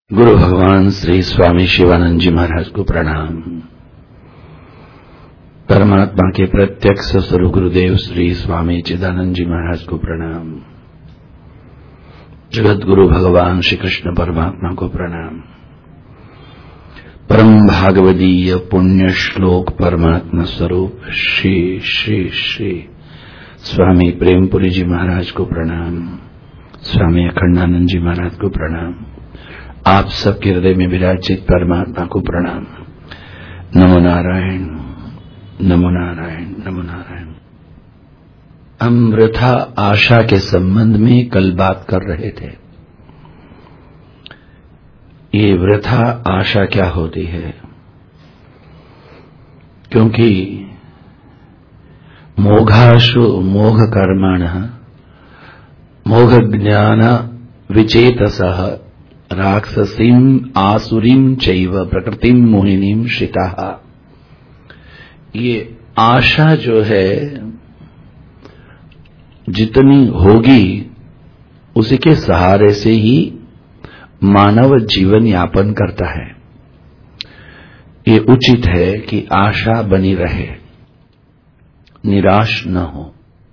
गुरु भगवान श्री स्वामी शिवानंद जी महाराज को प्रणाम। परमात्मा के प्रत्यक्ष स्वरूप गुरुदेव श्री स्वामी चिदानंद जी महाराज को प्रणाम। जगत गुरु भगवान श्री कृष्ण परमात्मा को प्रणाम। परम भागवदीय पुण्य श्लोक परमात्मा स्वरूप श्री श्री श्री स्वामी प्रेमपुरी जी महाराज को प्रणाम। स्वामी अखंडानंद जी महाराज को प्रणाम। आप सबके हृदय में विराजित परमात्मा को प्रणाम। नमो नारायण, नमो नारायण, नमो नारायण। हम वृथा आशा के संबंध में कल बात कर रहे थे। ये वृथा आशा क्या होती है? क्योंकि मोघाशु मोघ कर्मणः मोघ ज्ञान विचेतसः राक्षसीम आसुरीम चैव प्रकृतिम मोहिनीम श्रिताः। ये आशा जो है जितनी होगी उसी के सहारे से ही मानव जीवन यापन करता है। ये उचित है कि आशा बनी रहे, निराश न हो।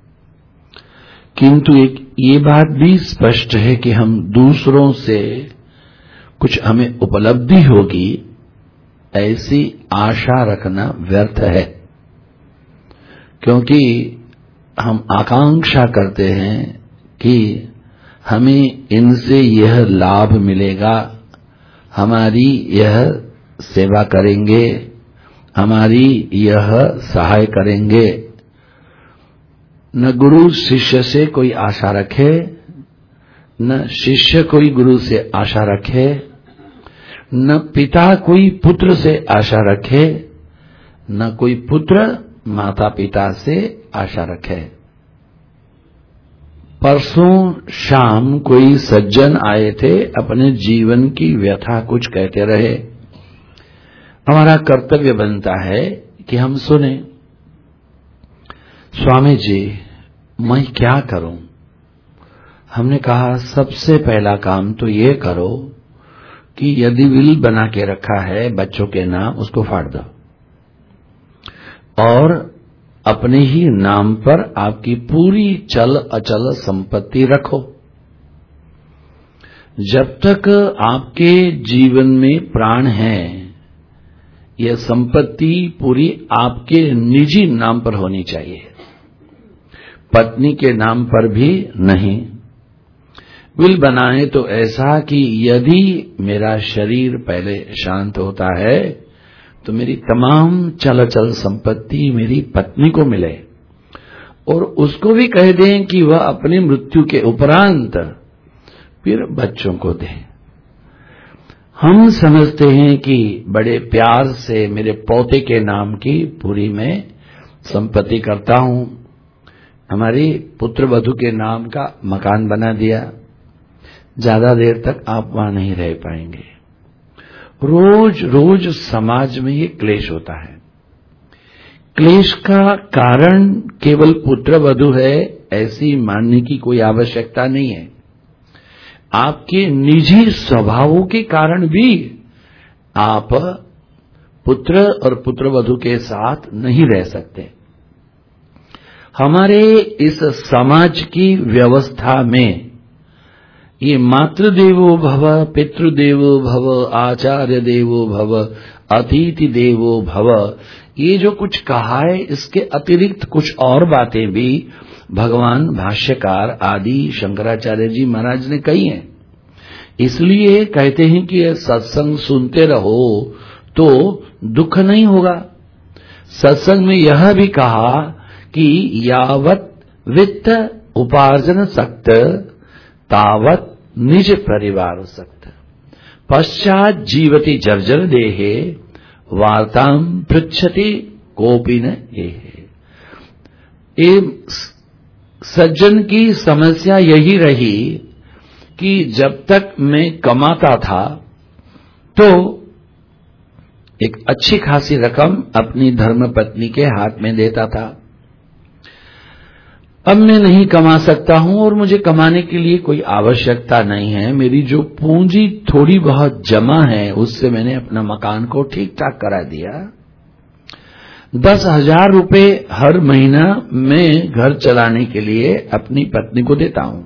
किंतु एक ये बात भी स्पष्ट है कि हम दूसरों से कुछ हमें उपलब्धि होगी ऐसी आशा रखना व्यर्थ है। क्योंकि हम आकांक्षा करते हैं कि हमें इनसे यह लाभ मिलेगा, हमारी यह सेवा करेंगे, हमारी यह सहाय करेंगे। न गुरु शिष्य से कोई आशा रखे, न शिष्य कोई गुरु से आशा रखे, न पिता कोई पुत्र से आशा रखे, न कोई पुत्र माता पिता से आशा रखे। परसों शाम कोई सज्जन आए थे, अपने जीवन की व्यथा कुछ कहते रहे। हमारा कर्तव्य बनता है कि हम सुने। स्वामी जी, मैं क्या करूं? हमने कहा सबसे पहला काम तो ये करो कि यदि विल बना के रखा है बच्चों के नाम, उसको फाड़ दो और अपने ही नाम पर आपकी पूरी चल अचल संपत्ति रखो। जब तक आपके जीवन में प्राण है, यह संपत्ति पूरी आपके निजी नाम पर होनी चाहिए, पत्नी के नाम पर भी नहीं। विल बनाए तो ऐसा कि यदि मेरा शरीर पहले शांत होता है तो मेरी तमाम चल संपत्ति मेरी पत्नी को मिले, और उसको भी कह दें कि वह अपनी मृत्यु के उपरांत फिर बच्चों को दे। हम समझते हैं कि बड़े प्यार से मेरे पोते के नाम की पूरी मैं संपत्ति करता हूं। हमारी पुत्र वधू के नाम का मकान बना दिया, ज्यादा देर तक आप वहां नहीं रह पाएंगे। रोज रोज समाज में ये क्लेश होता है। क्लेश का कारण केवल पुत्र वधू है ऐसी मानने की कोई आवश्यकता नहीं है। आपके निजी स्वभावों के कारण भी आप पुत्र और पुत्र वधू के साथ नहीं रह सकते। हमारे इस समाज की व्यवस्था में ये मातृदेवो भव, पितृदेवो भव, आचार्य देवो भव, अतिथि देवो भव, ये जो कुछ कहा है इसके अतिरिक्त कुछ और बातें भी भगवान भाष्यकार आदि शंकराचार्य जी महाराज ने कही हैं। इसलिए कहते हैं कि सत्संग सुनते रहो तो दुख नहीं होगा। सत्संग में यह भी कहा कि यावत वित्त उपार्जन सक्त तावत निज परिवार सक्त, पश्चात जीवति जर्जर देहे वार्ताम पृच्छति कोपि न येहे। ये सज्जन की समस्या यही रही कि जब तक मैं कमाता था तो एक अच्छी खासी रकम अपनी धर्मपत्नी के हाथ में देता था। अब मैं नहीं कमा सकता हूं और मुझे कमाने के लिए कोई आवश्यकता नहीं है। मेरी जो पूंजी थोड़ी बहुत जमा है उससे मैंने अपना मकान को ठीक ठाक करा दिया। 10,000 रुपए हर महीना मैं घर चलाने के लिए अपनी पत्नी को देता हूं।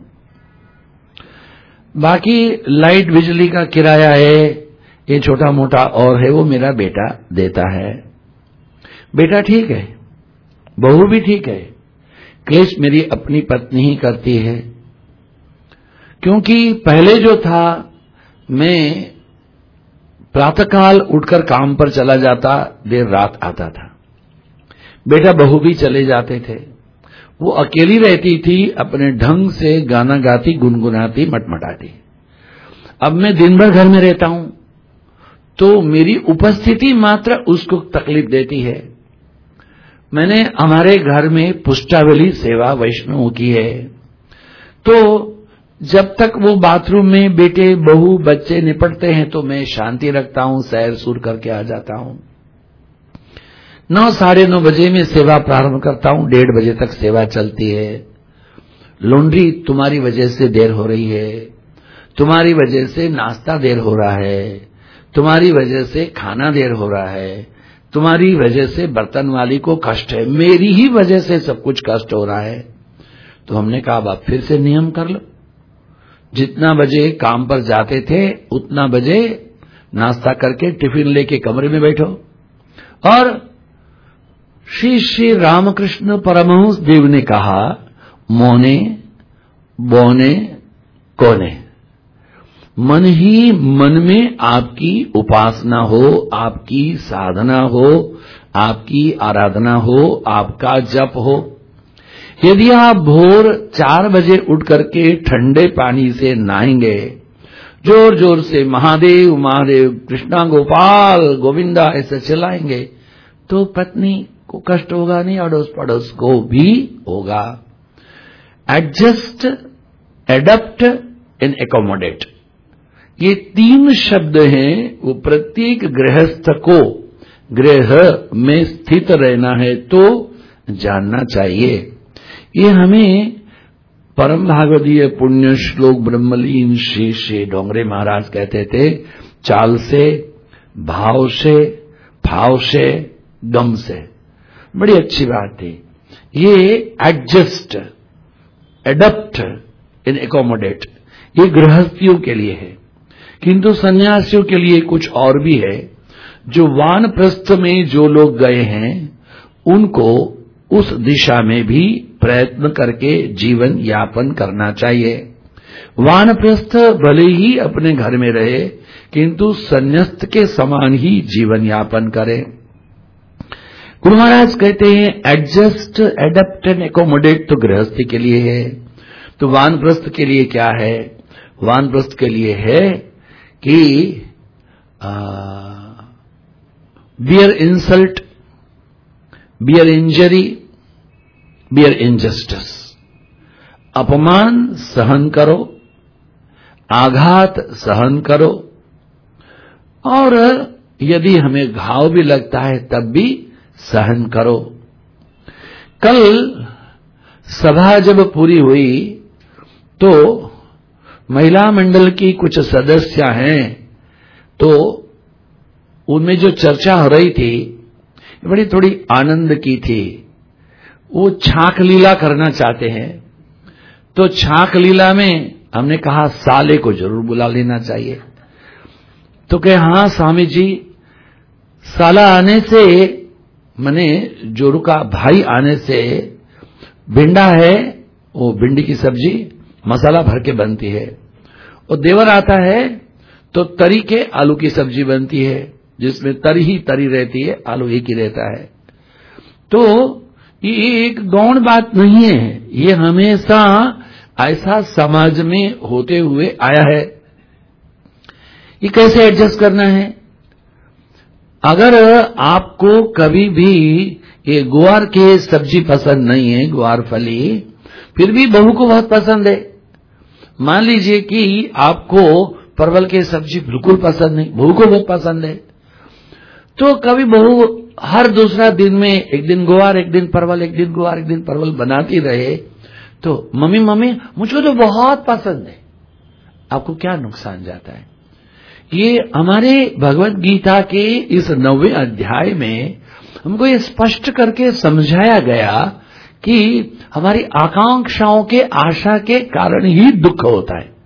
बाकी लाइट बिजली का किराया है, ये छोटा मोटा और है, वो मेरा बेटा देता है। बेटा ठीक है, बहू भी ठीक है, क्लेश मेरी अपनी पत्नी ही करती है। क्योंकि पहले जो था मैं प्रातःकाल उठकर काम पर चला जाता, देर रात आता था। बेटा बहू भी चले जाते थे। वो अकेली रहती थी, अपने ढंग से गाना गाती, गुनगुनाती, मटमटाती। अब मैं दिन भर घर में रहता हूं तो मेरी उपस्थिति मात्र उसको तकलीफ देती है। मैंने हमारे घर में पुष्टावली सेवा वैष्णव की है, तो जब तक वो बाथरूम में बेटे बहू बच्चे निपटते हैं तो मैं शांति रखता हूं, सैर सूर करके आ जाता हूं। 9 साढ़े 9 बजे में सेवा प्रारंभ करता हूं, 1:30 बजे तक सेवा चलती है। लॉन्ड्री तुम्हारी वजह से देर हो रही है, तुम्हारी वजह से नाश्ता देर हो रहा है, तुम्हारी वजह से खाना देर हो रहा है, तुम्हारी वजह से बर्तन वाली को कष्ट है, मेरी ही वजह से सब कुछ कष्ट हो रहा है। तो हमने कहा अब आप फिर से नियम कर लो, जितना बजे काम पर जाते थे उतना बजे नाश्ता करके टिफिन लेके कमरे में बैठो। और श्री श्री रामकृष्ण परमहंस देव ने कहा, मोने बोने कोने, मन ही मन में आपकी उपासना हो, आपकी साधना हो, आपकी आराधना हो, आपका जप हो। यदि आप भोर 4 बजे उठ करके ठंडे पानी से नहाएंगे, जोर जोर से महादेव महादेव कृष्णा गोपाल गोविंदा ऐसे चलाएंगे, तो पत्नी को कष्ट होगा नहीं, अड़ोस पड़ोस को भी होगा। एडजस्ट, एडप्ट एंड एकोमोडेट, ये 3 शब्द हैं। वो प्रत्येक गृहस्थ को गृह में स्थित रहना है तो जानना चाहिए। ये हमें परम भागवतीय पुण्य श्लोक ब्रह्मलीन श्री श्री डोंगरे महाराज कहते थे, चाल से, भाव से, भाव से, गम से। बड़ी अच्छी बात थी। ये एडजस्ट, एडप्ट एंड एकोमोडेट, ये गृहस्थियों के लिए है, किंतु सन्यासियों के लिए कुछ और भी है। जो वानप्रस्थ में जो लोग गए हैं उनको उस दिशा में भी प्रयत्न करके जीवन यापन करना चाहिए। वानप्रस्थ भले ही अपने घर में रहे किंतु संन्यास्त के समान ही जीवन यापन करे। गुरु महाराज कहते हैं एडजस्ट, एडप्ट एंड एकोमोडेट तो गृहस्थी के लिए है, तो वानप्रस्थ के लिए क्या है? वानप्रस्थ के लिए है कि bear insult, bear injury, bear injustice, अपमान सहन करो, आघात सहन करो, और यदि हमें घाव भी लगता है तब भी सहन करो। कल सभा जब पूरी हुई तो महिला मंडल की कुछ सदस्य हैं, तो उनमें जो चर्चा हो रही थी बड़ी थोड़ी आनंद की थी। वो छाक लीला करना चाहते हैं, तो छाक लीला में हमने कहा साले को जरूर बुला लेना चाहिए। तो कहे हाँ स्वामी जी, साला आने से मने जोरू का भाई आने से भिंडा है, वो भिंडी की सब्जी मसाला भर के बनती है, और देवर आता है तो तरी के आलू की सब्जी बनती है जिसमें तरी ही तरी रहती है, आलू एक ही रहता है। तो ये एक गौण बात नहीं है, ये हमेशा ऐसा समाज में होते हुए आया है। ये कैसे एडजस्ट करना है? अगर आपको कभी भी ये गुआर के सब्जी पसंद नहीं है, गुआर फली, फिर भी बहू को बहुत पसंद है। मान लीजिए कि आपको परवल की सब्जी बिल्कुल पसंद नहीं, बहू को बहुत पसंद है, तो कभी बहू हर दूसरा दिन में एक दिन गुआर, एक दिन परवल, एक दिन गुआर, एक दिन परवल बनाती रहे, तो मम्मी मुझको तो बहुत पसंद है। आपको क्या नुकसान जाता है? ये हमारे भगवत गीता के इस 9वें अध्याय में हमको ये स्पष्ट करके समझाया गया कि हमारी आकांक्षाओं के, आशा के कारण ही दुख होता है।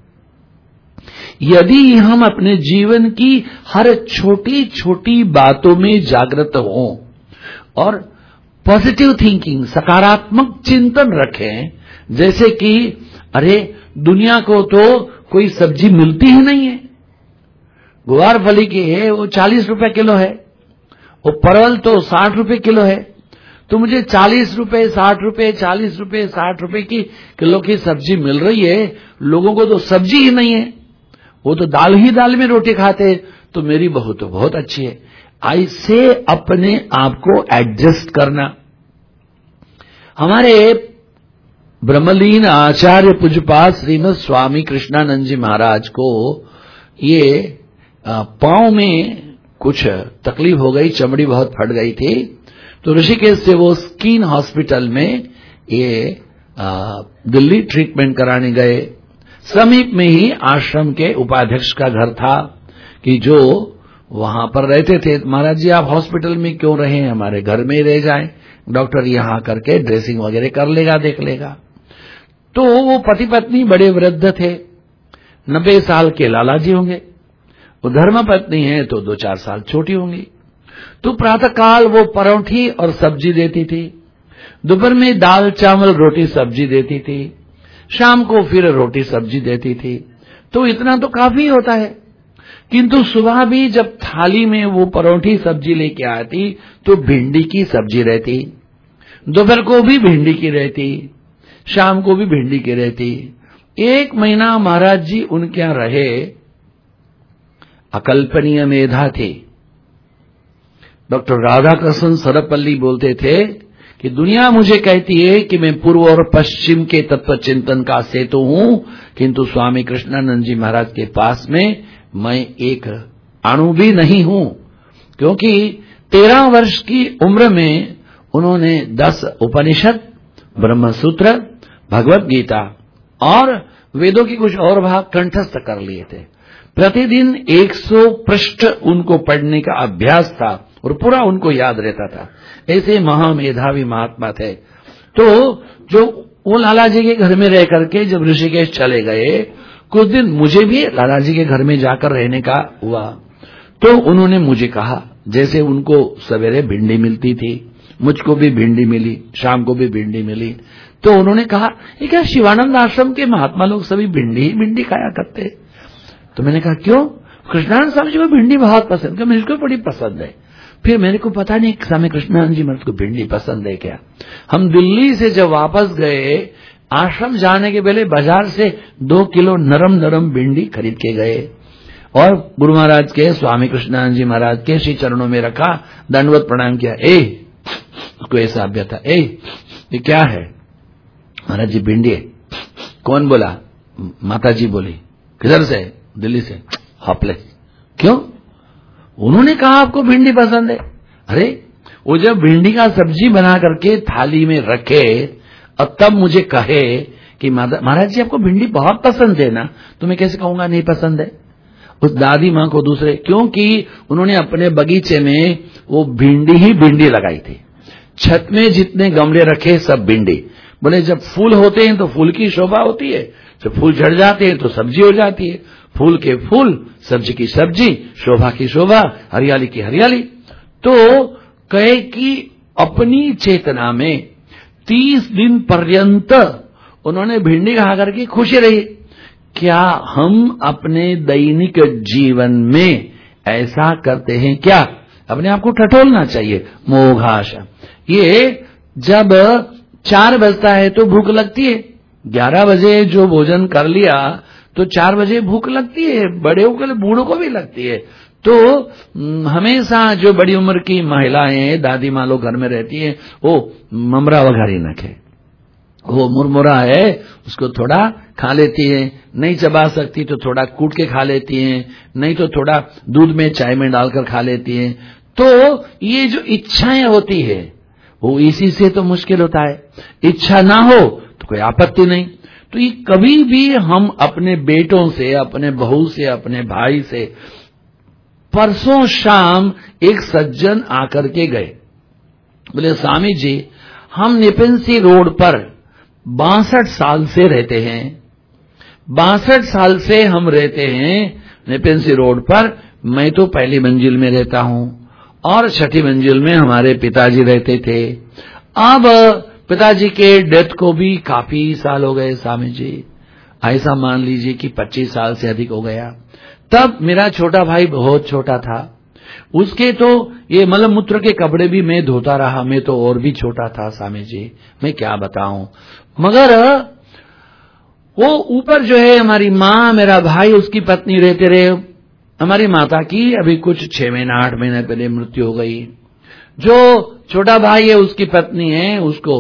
यदि हम अपने जीवन की हर छोटी छोटी बातों में जागृत हों और पॉजिटिव थिंकिंग, सकारात्मक चिंतन रखें, जैसे कि अरे दुनिया को तो कोई सब्जी मिलती ही नहीं है, गुवार फली की है वो 40 रुपए किलो है, वो परवल तो 60 रुपए किलो है, तो मुझे 40 रुपए 60 रुपए 40 रुपए 60 रुपए की किलो की सब्जी मिल रही है, लोगों को तो सब्जी ही नहीं है, वो तो दाल ही दाल में रोटी खाते हैं, तो मेरी बहू तो बहुत अच्छी है। ऐसे अपने आप को एडजस्ट करना। हमारे ब्रह्मलीन आचार्य पूज्यपाद श्रीमद स्वामी कृष्णानंद जी महाराज को ये पांव में कुछ तकलीफ हो गई, चमड़ी बहुत फट गई थी, तो ऋषिकेश से वो स्किन हॉस्पिटल में ये दिल्ली ट्रीटमेंट कराने गए। समीप में ही आश्रम के उपाध्यक्ष का घर था कि जो वहां पर रहते थे। महाराज जी आप हॉस्पिटल में क्यों रहे, हमारे घर में ही रह जाएं, डॉक्टर यहां करके ड्रेसिंग वगैरह कर लेगा, देख लेगा। तो वो पति पत्नी बड़े वृद्ध थे, 90 साल के लाला जी होंगे, वो धर्म पत्नी है तो 2-4 साल छोटी होंगी। तो प्रातः काल वो परोठी और सब्जी देती थी, दोपहर में दाल चावल रोटी सब्जी देती थी, शाम को फिर रोटी सब्जी देती थी। तो इतना तो काफी होता है। किंतु सुबह भी जब थाली में वो परोठी सब्जी लेके आती तो भिंडी की सब्जी रहती, दोपहर को भी भिंडी की रहती, शाम को भी भिंडी की रहती। 1 महीना महाराज जी उनके यहां रहे। अकल्पनीय मेधा थे। डॉक्टर राधाकृष्ण सरपल्ली बोलते थे कि दुनिया मुझे कहती है कि मैं पूर्व और पश्चिम के तत्व चिंतन का सेतु हूं, किंतु स्वामी कृष्णानंद जी महाराज के पास में मैं एक अणु भी नहीं हूं, क्योंकि 13 वर्ष की उम्र में उन्होंने 10 उपनिषद, ब्रह्मसूत्र, भगवत गीता और वेदों की कुछ और भाग कंठस्थ कर लिए थे। प्रतिदिन 100 पृष्ठ उनको पढ़ने का अभ्यास था और पूरा उनको याद रहता था। ऐसे महामेधावी महात्मा थे। तो जो वो लाला जी के घर में रह करके जब ऋषिकेश चले गए, कुछ दिन मुझे भी लाला जी के घर में जाकर रहने का हुआ। तो उन्होंने मुझे कहा, जैसे उनको सवेरे भिंडी मिलती थी, मुझको भी भिंडी मिली, शाम को भी भिंडी मिली, तो उन्होंने कहा ये क्या शिवानंद आश्रम के महात्मा लोग सभी भिंडी ही भिंडी खाया करते। तो मैंने कहा क्यों? कृष्णानंद स्वामी जी को भिंडी बहुत पसंद, क्या मुझको बड़ी पसंद है। फिर मेरे को पता नहीं स्वामी कृष्णानंद जी महाराज को भिंडी पसंद है क्या। हम दिल्ली से जब वापस गए, आश्रम जाने के पहले बाजार से 2 किलो नरम नरम भिंडी खरीद के गए और गुरु महाराज के, स्वामी कृष्णानंद जी महाराज के श्री चरणों में रखा, दंडवत प्रणाम किया। उसको ऐसा अभ्यास था, ये क्या है? महाराज जी भिंडी है। कौन बोला? माता जी बोली। किधर से? दिल्ली से। हॉपले। क्यों? उन्होंने कहा आपको भिंडी पसंद है। अरे वो जब भिंडी का सब्जी बना करके थाली में रखे और तब मुझे कहे कि महाराज जी आपको भिंडी बहुत पसंद है ना, तो मैं कैसे कहूंगा नहीं पसंद है उस दादी मां को दूसरे, क्योंकि उन्होंने अपने बगीचे में वो भिंडी ही भिंडी लगाई थी। छत में जितने गमले रखे सब भिंडी। बोले जब फूल होते हैं तो फूल की शोभा होती है, जब फूल झड़ जाते हैं तो सब्जी हो जाती है। फूल के फूल, सब्जी की सब्जी, शोभा की शोभा, हरियाली की हरियाली। तो कहे कि अपनी चेतना में 30 दिन पर्यंत उन्होंने भिंडी खा करके खुशी रही। क्या हम अपने दैनिक जीवन में ऐसा करते हैं क्या? अपने आप को टटोलना चाहिए। मोघाशा। ये जब 4 बजता है तो भूख लगती है, 11 बजे जो भोजन कर लिया तो 4 बजे भूख लगती है, बड़े को बूढ़ों को भी लगती है। तो हमेशा जो बड़ी उम्र की महिलाएं, दादी माँ लोग घर में रहती हैं, वो ममरा वघारी नखे, वो मुरमुरा है उसको थोड़ा खा लेती है, नहीं चबा सकती तो थोड़ा कूट के खा लेती हैं, नहीं तो थोड़ा दूध में चाय में डालकर खा लेती हैं। तो ये जो इच्छाएं होती है वो इसी से तो मुश्किल होता है। इच्छा ना हो तो कोई आपत्ति नहीं। तो ये कभी भी हम अपने बेटों से, अपने बहू से, अपने भाई से, परसों शाम एक सज्जन आकर के गए, बोले स्वामी जी हम निपेंसी रोड पर 62 साल से रहते हैं, 62 साल से हम रहते हैं निपेंसी रोड पर। मैं तो पहली मंजिल में रहता हूं और छठी मंजिल में हमारे पिताजी रहते थे। अब पिताजी के डेथ को भी काफी साल हो गए स्वामी जी, ऐसा मान लीजिए कि 25 साल से अधिक हो गया। तब मेरा छोटा भाई बहुत छोटा था, उसके तो ये मलमूत्र के कपड़े भी मैं धोता रहा, मैं तो और भी छोटा था स्वामी जी, मैं क्या बताऊं। मगर वो ऊपर जो है हमारी माँ, मेरा भाई, उसकी पत्नी रहते रहे। हमारी माता की अभी कुछ 6 महीना 8 महीने पहले मृत्यु हो गई। जो छोटा भाई है उसकी पत्नी है, उसको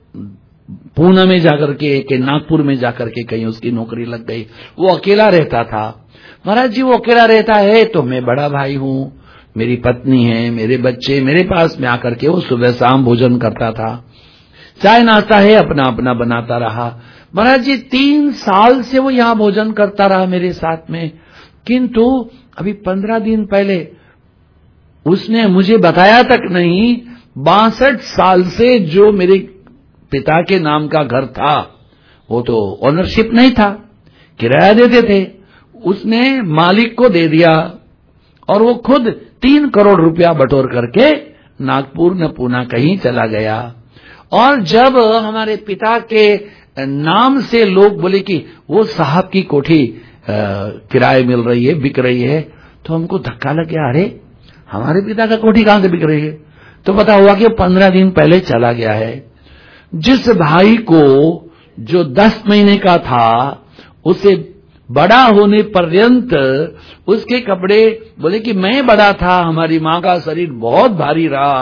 पूना में जाकर के नागपुर में जाकर के कहीं उसकी नौकरी लग गई। वो अकेला रहता था। महाराज जी वो अकेला रहता है तो मैं बड़ा भाई हूं, मेरी पत्नी है, मेरे बच्चे मेरे पास में आकर के वो सुबह शाम भोजन करता था, चाय नाश्ता है अपना अपना बनाता रहा। महाराज जी 3 साल से वो यहां भोजन करता रहा मेरे साथ में। किंतु अभी 15 दिन पहले उसने मुझे बताया तक नहीं, 62 साल से जो मेरे पिता के नाम का घर था वो तो ओनरशिप नहीं था, किराया देते थे, उसने मालिक को दे दिया और वो खुद 3 करोड़ रुपया बटोर करके नागपुर न पूना कहीं चला गया। और जब हमारे पिता के नाम से लोग बोले कि वो साहब की कोठी किराए मिल रही है, बिक रही है, तो हमको धक्का लग गया, अरे हमारे पिता का कोठी कहां से बिक रही है। तो पता हुआ कि 15 दिन पहले चला गया है। जिस भाई को जो 10 महीने का था उसे बड़ा होने पर्यंत उसके कपड़े, बोले कि मैं बड़ा था, हमारी मां का शरीर बहुत भारी रहा,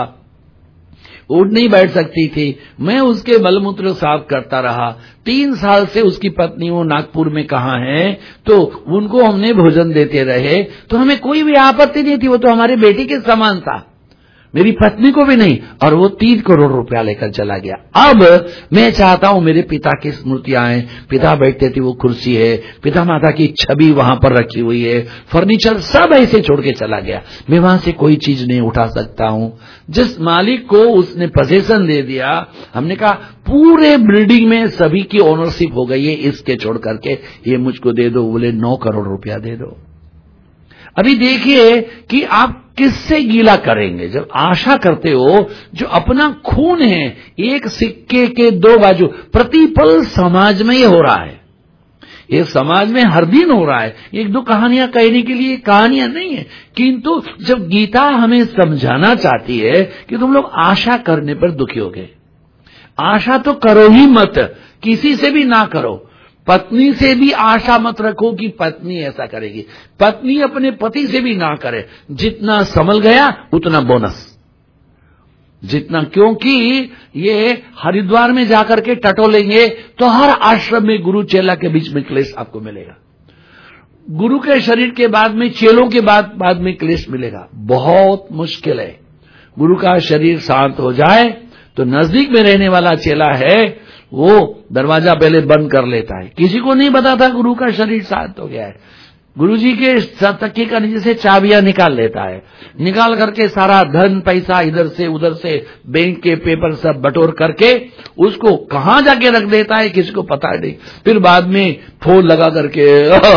उठ नहीं बैठ सकती थी, मैं उसके मलमूत्र साफ करता रहा। 3 साल से उसकी पत्नी वो नागपुर में कहाँ है, तो उनको हमने भोजन देते रहे, तो हमें कोई भी आपत्ति नहीं थी, वो तो हमारी बेटी के समान था, मेरी पत्नी को भी नहीं। और वो 3 करोड़ रुपया लेकर चला गया। अब मैं चाहता हूं मेरे पिता की स्मृतियां हैं, पिता बैठते थे वो कुर्सी है, पिता माता की छवि वहां पर रखी हुई है, फर्नीचर सब ऐसे छोड़ के चला गया, मैं वहां से कोई चीज नहीं उठा सकता हूं। जिस मालिक को उसने पोजीशन दे दिया, हमने कहा पूरे बिल्डिंग में सभी की ओनरशिप हो गई है, इसके छोड़ करके ये मुझको दे दो। बोले 9 करोड़ रुपया दे दो। अभी देखिए कि आप किससे गीला करेंगे जब आशा करते हो, जो अपना खून है, एक सिक्के के 2 बाजू, प्रतिपल समाज में ये हो रहा है, ये समाज में हर दिन हो रहा है। 1-2 कहानियां कहने के लिए कहानियां नहीं है, किंतु जब गीता हमें समझाना चाहती है कि तुम लोग आशा करने पर दुखी हो गए, आशा तो करो ही मत, किसी से भी ना करो। पत्नी से भी आशा मत रखो कि पत्नी ऐसा करेगी, पत्नी अपने पति से भी ना करे। जितना संभल गया उतना बोनस, जितना, क्योंकि ये हरिद्वार में जाकर के टटोलेंगे तो हर आश्रम में गुरु चेला के बीच में क्लेश आपको मिलेगा। गुरु के शरीर के बाद में चेलों के बाद में क्लेश मिलेगा, बहुत मुश्किल है। गुरु का शरीर शांत हो जाए तो नजदीक में रहने वाला चेला है वो दरवाजा पहले बंद कर लेता है, किसी को नहीं पता था गुरु का शरीर शांत हो गया है। गुरुजी के तकिए का नीचे से चाबियां निकाल लेता है, निकाल करके सारा धन पैसा इधर से उधर से बैंक के पेपर सब बटोर करके उसको कहां जाके रख देता है किसी को पता नहीं। फिर बाद में फोन लगा करके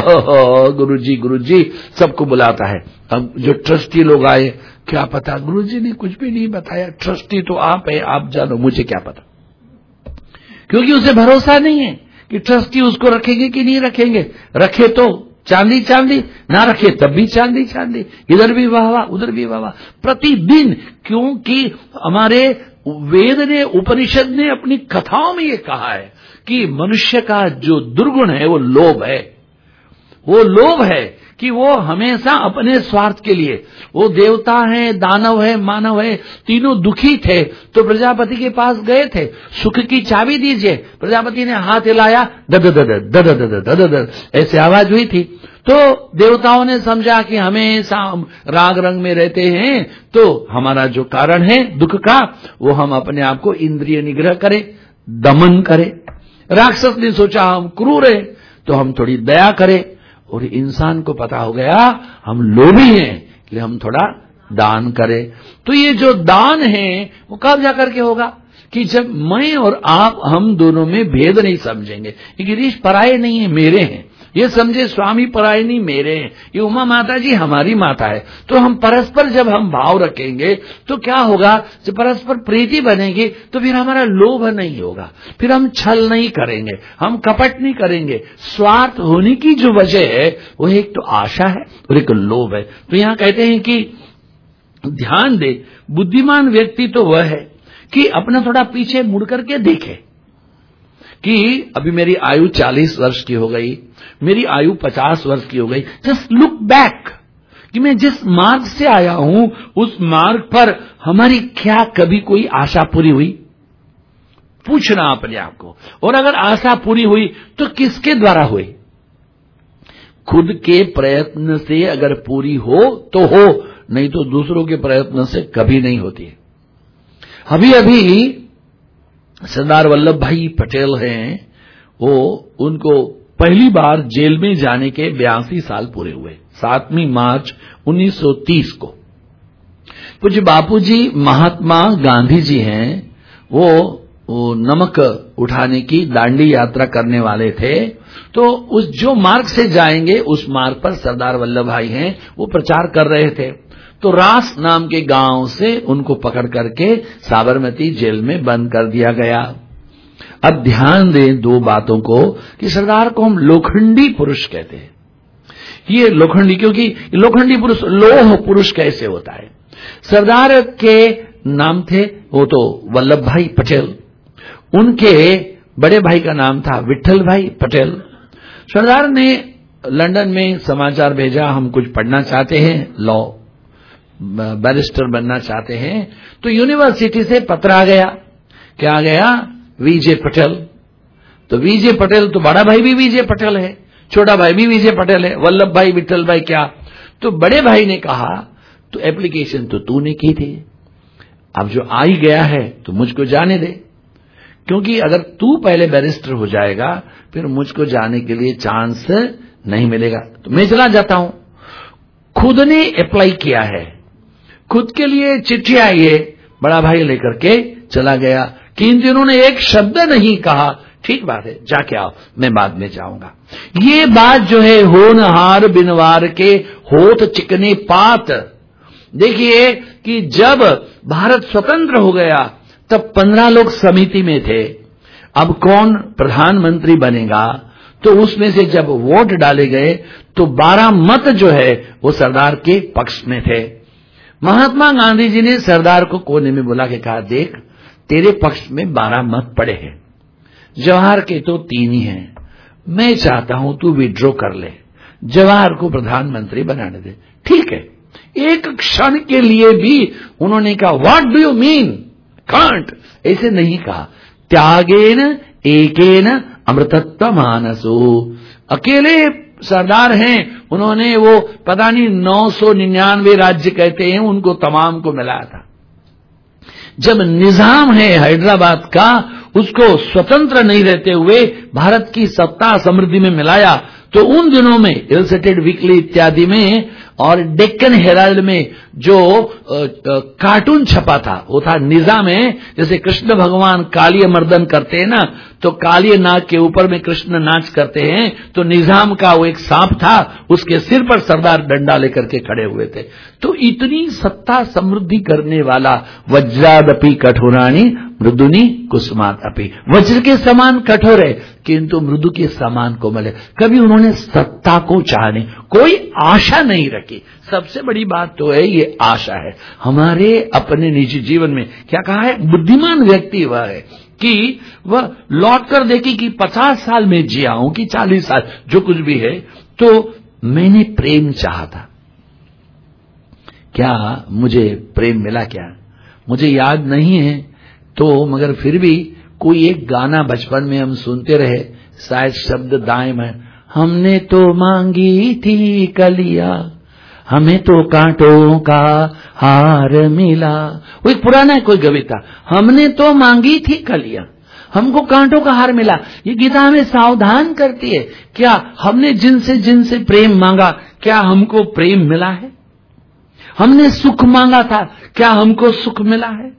गुरुजी सबको बुलाता है। अब जो ट्रस्टी लोग आए, क्या पता, गुरुजी ने कुछ भी नहीं बताया, ट्रस्टी तो आप है, आप जानो, मुझे क्या पता, क्योंकि उसे भरोसा नहीं है कि ट्रस्टी उसको रखेंगे कि नहीं रखेंगे। रखे तो चांदी चांदी, ना रखे तब भी चांदी चांदी, इधर भी वाह उधर भी वाह प्रतिदिन। क्योंकि हमारे वेद ने, उपनिषद ने अपनी कथाओं में ये कहा है कि मनुष्य का जो दुर्गुण है वो लोभ है, वो लोभ है कि वो हमेशा अपने स्वार्थ के लिए, वो देवता है, दानव है, मानव है, तीनों दुखी थे तो प्रजापति के पास गए थे, सुख की चाबी दीजिए। प्रजापति ने हाथ हिलाया, दद दद दद दद दद दद ऐसे आवाज हुई थी। तो देवताओं ने समझा कि हमेशा राग रंग में रहते हैं तो हमारा जो कारण है दुख का, वो हम अपने आप को इंद्रिय निग्रह करें, दमन करें। राक्षस ने सोचा हम क्रूर हैं तो हम थोड़ी दया करें, और इंसान को पता हो गया हम लोभी हैं इसलिए हम थोड़ा दान करें। तो ये जो दान है वो कब जाकर के होगा कि जब मैं और आप हम दोनों में भेद नहीं समझेंगे। ये गिरीश पराये नहीं है, मेरे हैं, ये समझे स्वामी पराये नहीं मेरे हैं, ये उमा माता जी हमारी माता है। तो हम परस्पर जब हम भाव रखेंगे तो क्या होगा, जब परस्पर प्रीति बनेगी तो फिर हमारा लोभ नहीं होगा, फिर हम छल नहीं करेंगे, हम कपट नहीं करेंगे। स्वार्थ होने की जो वजह है वो एक तो आशा है और एक लोभ है। तो यहां कहते हैं कि ध्यान दे, बुद्धिमान व्यक्ति तो वह है कि अपना थोड़ा पीछे मुड़ करके देखे कि अभी मेरी आयु 40 वर्ष की हो गई, मेरी आयु 50 वर्ष की हो गई। जस्ट लुक बैक कि मैं जिस मार्ग से आया हूं उस मार्ग पर हमारी क्या कभी कोई आशा पूरी हुई? पूछना अपने आप को। और अगर आशा पूरी हुई तो किसके द्वारा हुई? खुद के प्रयत्न से अगर पूरी हो तो हो, नहीं तो दूसरों के प्रयत्न से कभी नहीं होती है। अभी अभी सरदार वल्लभ भाई पटेल हैं, वो उनको पहली बार जेल में जाने के 82 साल पूरे हुए। 7 मार्च 1930 को पूज्य बापूजी महात्मा गांधी जी हैं, वो नमक उठाने की दांडी यात्रा करने वाले थे। तो उस जो मार्ग से जाएंगे उस मार्ग पर सरदार वल्लभ भाई हैं, वो प्रचार कर रहे थे। तो रास नाम के गांव से उनको पकड़ करके साबरमती जेल में बंद कर दिया गया। अब ध्यान दें दो बातों को कि सरदार को हम लोखंडी पुरुष कहते हैं। ये लोखंडी, क्योंकि लोखंडी पुरुष, लोह पुरुष कैसे होता है? सरदार के नाम थे वो तो वल्लभ भाई पटेल, उनके बड़े भाई का नाम था विठल भाई पटेल। सरदार ने लंदन में समाचार भेजा, हम कुछ पढ़ना चाहते हैं, लॉ बैरिस्टर बनना चाहते हैं। तो यूनिवर्सिटी से पत्र आ गया, क्या आ गया? वीजे पटेल। तो वीजे पटेल तो बड़ा भाई भी वीजे पटेल है, छोटा भाई भी वीजे पटेल है, वल्लभ भाई विठल भाई क्या? तो बड़े भाई ने कहा तो एप्लीकेशन तो तूने की थी, अब जो आ ही गया है तो मुझको जाने दे, क्योंकि अगर तू पहले बैरिस्टर हो जाएगा फिर मुझको जाने के लिए चांस नहीं मिलेगा, तो मैं चला जाता हूं। खुद ने अप्लाई किया है, खुद के लिए चिट्ठी आई है, बड़ा भाई लेकर के चला गया, किंतु इन्होंने एक शब्द नहीं कहा, ठीक बात है जाके आओ, मैं बाद में जाऊंगा। ये बात जो है होनहार बिनवार के होत चिकने पात। देखिए कि जब भारत स्वतंत्र हो गया तब 15 लोग समिति में थे, अब कौन प्रधानमंत्री बनेगा? तो उसमें से जब वोट डाले गए तो 12 मत जो है वो सरदार के पक्ष में थे। महात्मा गांधी जी ने सरदार को कोने में बुला के कहा, देख तेरे पक्ष में 12 मत पड़े हैं, जवाहर के तो 3 ही हैं, मैं चाहता हूं तू विड्रॉ कर ले, जवाहर को प्रधानमंत्री बनाने दे। ठीक है। एक क्षण के लिए भी उन्होंने कहा what do you mean, can't, ऐसे नहीं कहा। त्यागेन एकेन अमृतत्व मानसो, अकेले सरदार हैं, उन्होंने वो पता नहीं 999 राज्य कहते हैं उनको तमाम को मिलाया था। जब निजाम है हैदराबाद का, उसको स्वतंत्र नहीं रहते हुए भारत की सत्ता समृद्धि में मिलाया, तो उन दिनों में इलस्ट्रेटेड वीकली इत्यादि में और डेक्कन हेराल्ड में जो कार्टून छपा था वो था निजाम है। जैसे कृष्ण भगवान कालिय मर्दन करते हैं ना, तो कालिय नाग के ऊपर में कृष्ण नाच करते हैं, तो निजाम का वो एक सांप था, उसके सिर पर सरदार डंडा लेकर के खड़े हुए थे। तो इतनी सत्ता समृद्धि करने वाला वज्रादपि कठोराणी मृदुनी कुसुमात अपि, वज्र के समान कठोर है किंतु मृदु के समान कोमल है। कभी उन्होंने सत्ता को चाहने कोई आशा नहीं रखी। सबसे बड़ी बात तो है ये आशा है। हमारे अपने निजी जीवन में क्या कहा है, बुद्धिमान व्यक्ति वह है कि वह लौट कर देखे कि 50 साल में जिया हूं कि 40 साल, जो कुछ भी है, तो मैंने प्रेम चाहा था, क्या मुझे प्रेम मिला? क्या मुझे याद नहीं है, तो मगर फिर भी कोई एक गाना बचपन में हम सुनते रहे, शायद शब्द दाएं में, हमने तो मांगी थी कलिया, हमें तो कांटों का हार मिला। वो एक पुराना है कोई कविता, हमने तो मांगी थी कलिया, हमको कांटों का हार मिला। ये गीता हमें सावधान करती है, क्या हमने जिनसे प्रेम मांगा, क्या हमको प्रेम मिला है? हमने सुख मांगा था, क्या हमको सुख मिला है?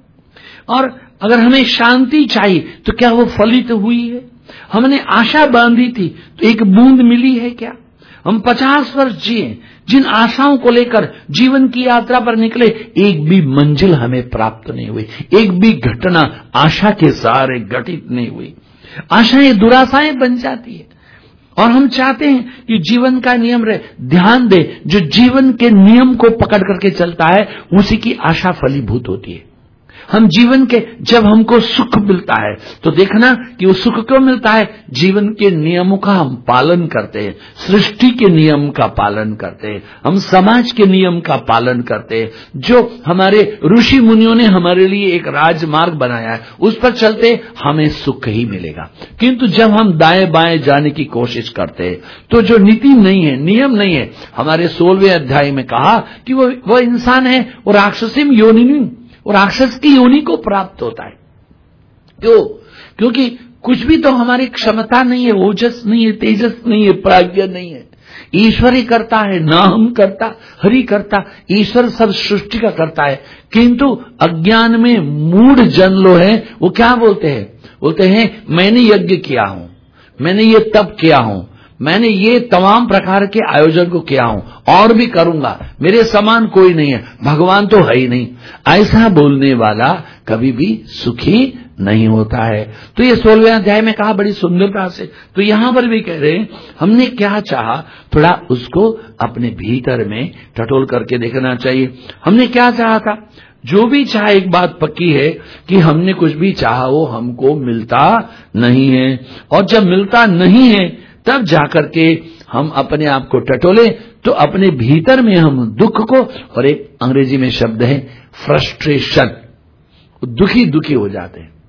और अगर हमें शांति चाहिए तो क्या वो फलित हुई है? हमने आशा बांधी थी तो एक बूंद मिली है क्या? हम 50 वर्ष जिए, जिन आशाओं को लेकर जीवन की यात्रा पर निकले, एक भी मंजिल हमें प्राप्त नहीं हुई, एक भी घटना आशा के सहारे घटित नहीं हुई। आशाएं दुराशाएं बन जाती है और हम चाहते हैं कि जीवन का नियम रहे। ध्यान दे, जो जीवन के नियम को पकड़ करके चलता है उसी की आशा फलीभूत होती है। हम जीवन के, जब हमको सुख मिलता है तो देखना कि वो सुख क्यों मिलता है? जीवन के नियमों का हम पालन करते हैं, सृष्टि के नियम का पालन करते हैं, हम समाज के नियम का पालन करते हैं, जो हमारे ऋषि मुनियों ने हमारे लिए एक राजमार्ग बनाया है, उस पर चलते हमें सुख ही मिलेगा। किंतु जब हम दाएं बाएं जाने की कोशिश करते हैं तो जो नीति नहीं है, नियम नहीं है, हमारे 16वें अध्याय में कहा कि वो इंसान है, वो राक्षसिम योनि और राक्षस की योनि को प्राप्त होता है। क्यों? क्योंकि कुछ भी तो हमारी क्षमता नहीं है, ओजस नहीं है, तेजस नहीं है, प्राज्ञ नहीं है। ईश्वर ही करता है, ना हम करता, हरि करता। ईश्वर सब सृष्टि का करता है। किंतु अज्ञान में मूढ़ जन लोग हैं, वो क्या बोलते हैं? बोलते हैं मैंने यज्ञ किया हूं, मैंने ये तप किया हूं, मैंने ये तमाम प्रकार के आयोजन को किया हूं और भी करूंगा, मेरे समान कोई नहीं है, भगवान तो है ही नहीं। ऐसा बोलने वाला कभी भी सुखी नहीं होता है। तो ये 16वें अध्याय में कहा बड़ी सुंदरता से। तो यहां पर भी कह रहे हैं हमने क्या चाहा, थोड़ा उसको अपने भीतर में टटोल करके देखना चाहिए। हमने क्या चाहा था? जो भी चाहा, एक बात पक्की है कि हमने कुछ भी चाहा वो हमको मिलता नहीं है। और जब मिलता नहीं है तब जाकर के हम अपने आप को टटोले तो अपने भीतर में हम दुख को, और एक अंग्रेजी में शब्द है फ्रस्ट्रेशन, दुखी दुखी हो जाते हैं।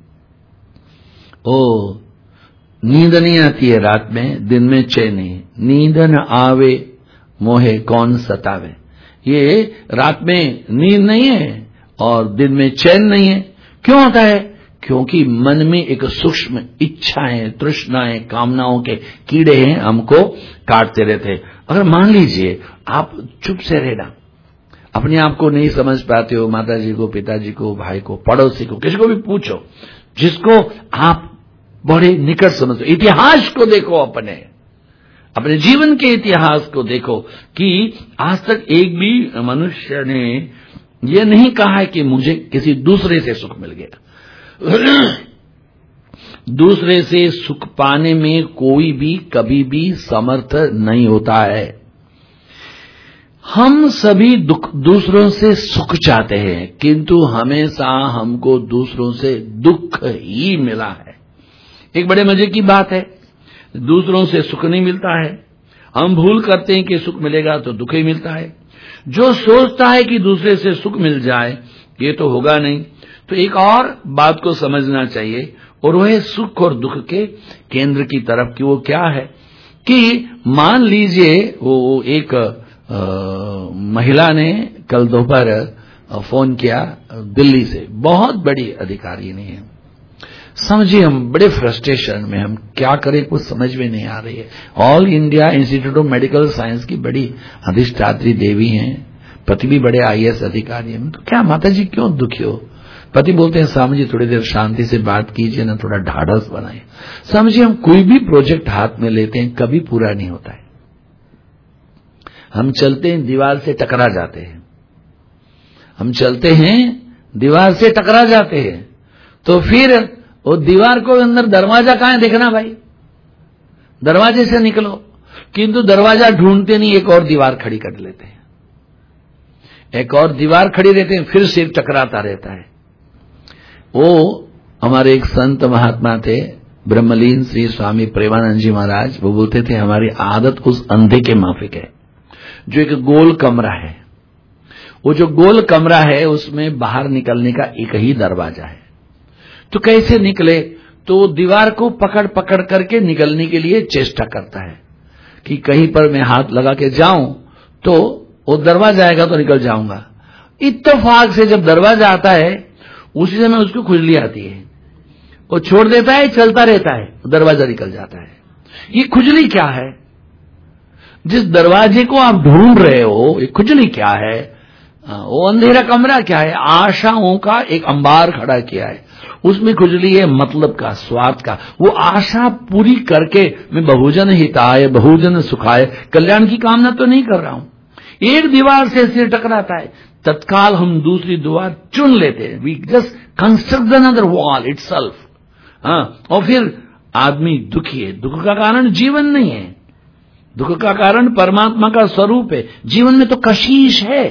ओ नींद नहीं आती है रात में, दिन में चैन नहीं, नींद न आवे मोहे कौन सतावे। ये रात में नींद नहीं है और दिन में चैन नहीं है। क्यों होता है? क्योंकि मन में एक सूक्ष्म इच्छाएं, तृष्णाएं, कामनाओं के कीड़े हैं, हमको काटते रहते हैं। अगर मान लीजिए आप चुप से रहना, अपने आप को नहीं समझ पाते हो, माताजी को, पिताजी को, भाई को, पड़ोसी को, किसी को भी पूछो जिसको आप बड़े निकट समझो, इतिहास को देखो, अपने जीवन के इतिहास को देखो कि आज तक एक भी मनुष्य ने यह नहीं कहा है कि मुझे किसी दूसरे से सुख मिल गया। दूसरे से सुख पाने में कोई भी कभी भी समर्थ नहीं होता है। हम सभी दूसरों से सुख चाहते हैं, किंतु हमेशा हमको दूसरों से दुख ही मिला है। एक बड़े मजे की बात है, दूसरों से सुख नहीं मिलता है। हम भूल करते हैं कि सुख मिलेगा तो दुख ही मिलता है। जो सोचता है कि दूसरे से सुख मिल जाए, ये तो होगा नहीं। तो एक और बात को समझना चाहिए, और वह है सुख और दुख के केंद्र की तरफ की। वो क्या है कि मान लीजिए वो एक महिला ने कल दोपहर फोन किया दिल्ली से, बहुत बड़ी अधिकारी नहीं है। समझिए हम बड़े फ्रस्ट्रेशन में, हम क्या करें कुछ समझ में नहीं आ रही है। All India institute of medical science की बड़ी अधिष्ठात्री देवी हैं, पति भी बड़े IAS अधिकारी हैं। तो क्या माता जी क्यों दुखी हो? पति बोलते हैं स्वामी जी थोड़ी देर शांति से बात कीजिए ना, थोड़ा ढाढ़स बनाए। समझिए हम कोई भी प्रोजेक्ट हाथ में लेते हैं कभी पूरा नहीं होता है। हम चलते हैं दीवार से टकरा जाते हैं, हम चलते हैं दीवार से टकरा जाते हैं, तो फिर वो दीवार को अंदर दरवाजा कहां है देखना भाई, दरवाजे से निकलो। किंतु दरवाजा ढूंढते नहीं, एक और दीवार खड़ी कर लेते हैं, एक और दीवार खड़ी रहते हैं, फिर सिर टकराता रहता है। वो हमारे एक संत महात्मा थे, ब्रह्मलीन श्री स्वामी प्रेमानंद जी महाराज, वो बोलते थे हमारी आदत उस अंधे के माफिक है जो एक गोल कमरा है। वो जो गोल कमरा है उसमें बाहर निकलने का एक ही दरवाजा है। तो कैसे निकले? तो दीवार को पकड़ पकड़ करके निकलने के लिए चेष्टा करता है कि कहीं पर मैं हाथ लगा के जाऊं तो वो दरवाजा आएगा तो निकल जाऊंगा। इत्तेफाक से जब दरवाजा आता है उसी समय उसको खुजली आती है, वो छोड़ देता है, चलता रहता है, दरवाजा निकल जाता है। ये खुजली क्या है? जिस दरवाजे को आप ढूंढ रहे हो, ये खुजली क्या है? वो अंधेरा कमरा क्या है? आशाओं का एक अंबार खड़ा किया है, उसमें खुजली है मतलब का, स्वार्थ का। वो आशा पूरी करके मैं बहुजन हिताय बहुजन सुखाय, कल्याण की कामना तो नहीं कर रहा हूं। एक दीवार से सिर टकराता है, तत्काल हम दूसरी दीवार चुन लेते हैं। We just construct another wall itself. और फिर आदमी दुखी है। दुख का कारण जीवन नहीं है, दुख का कारण परमात्मा का स्वरूप है। जीवन में तो कशिश है,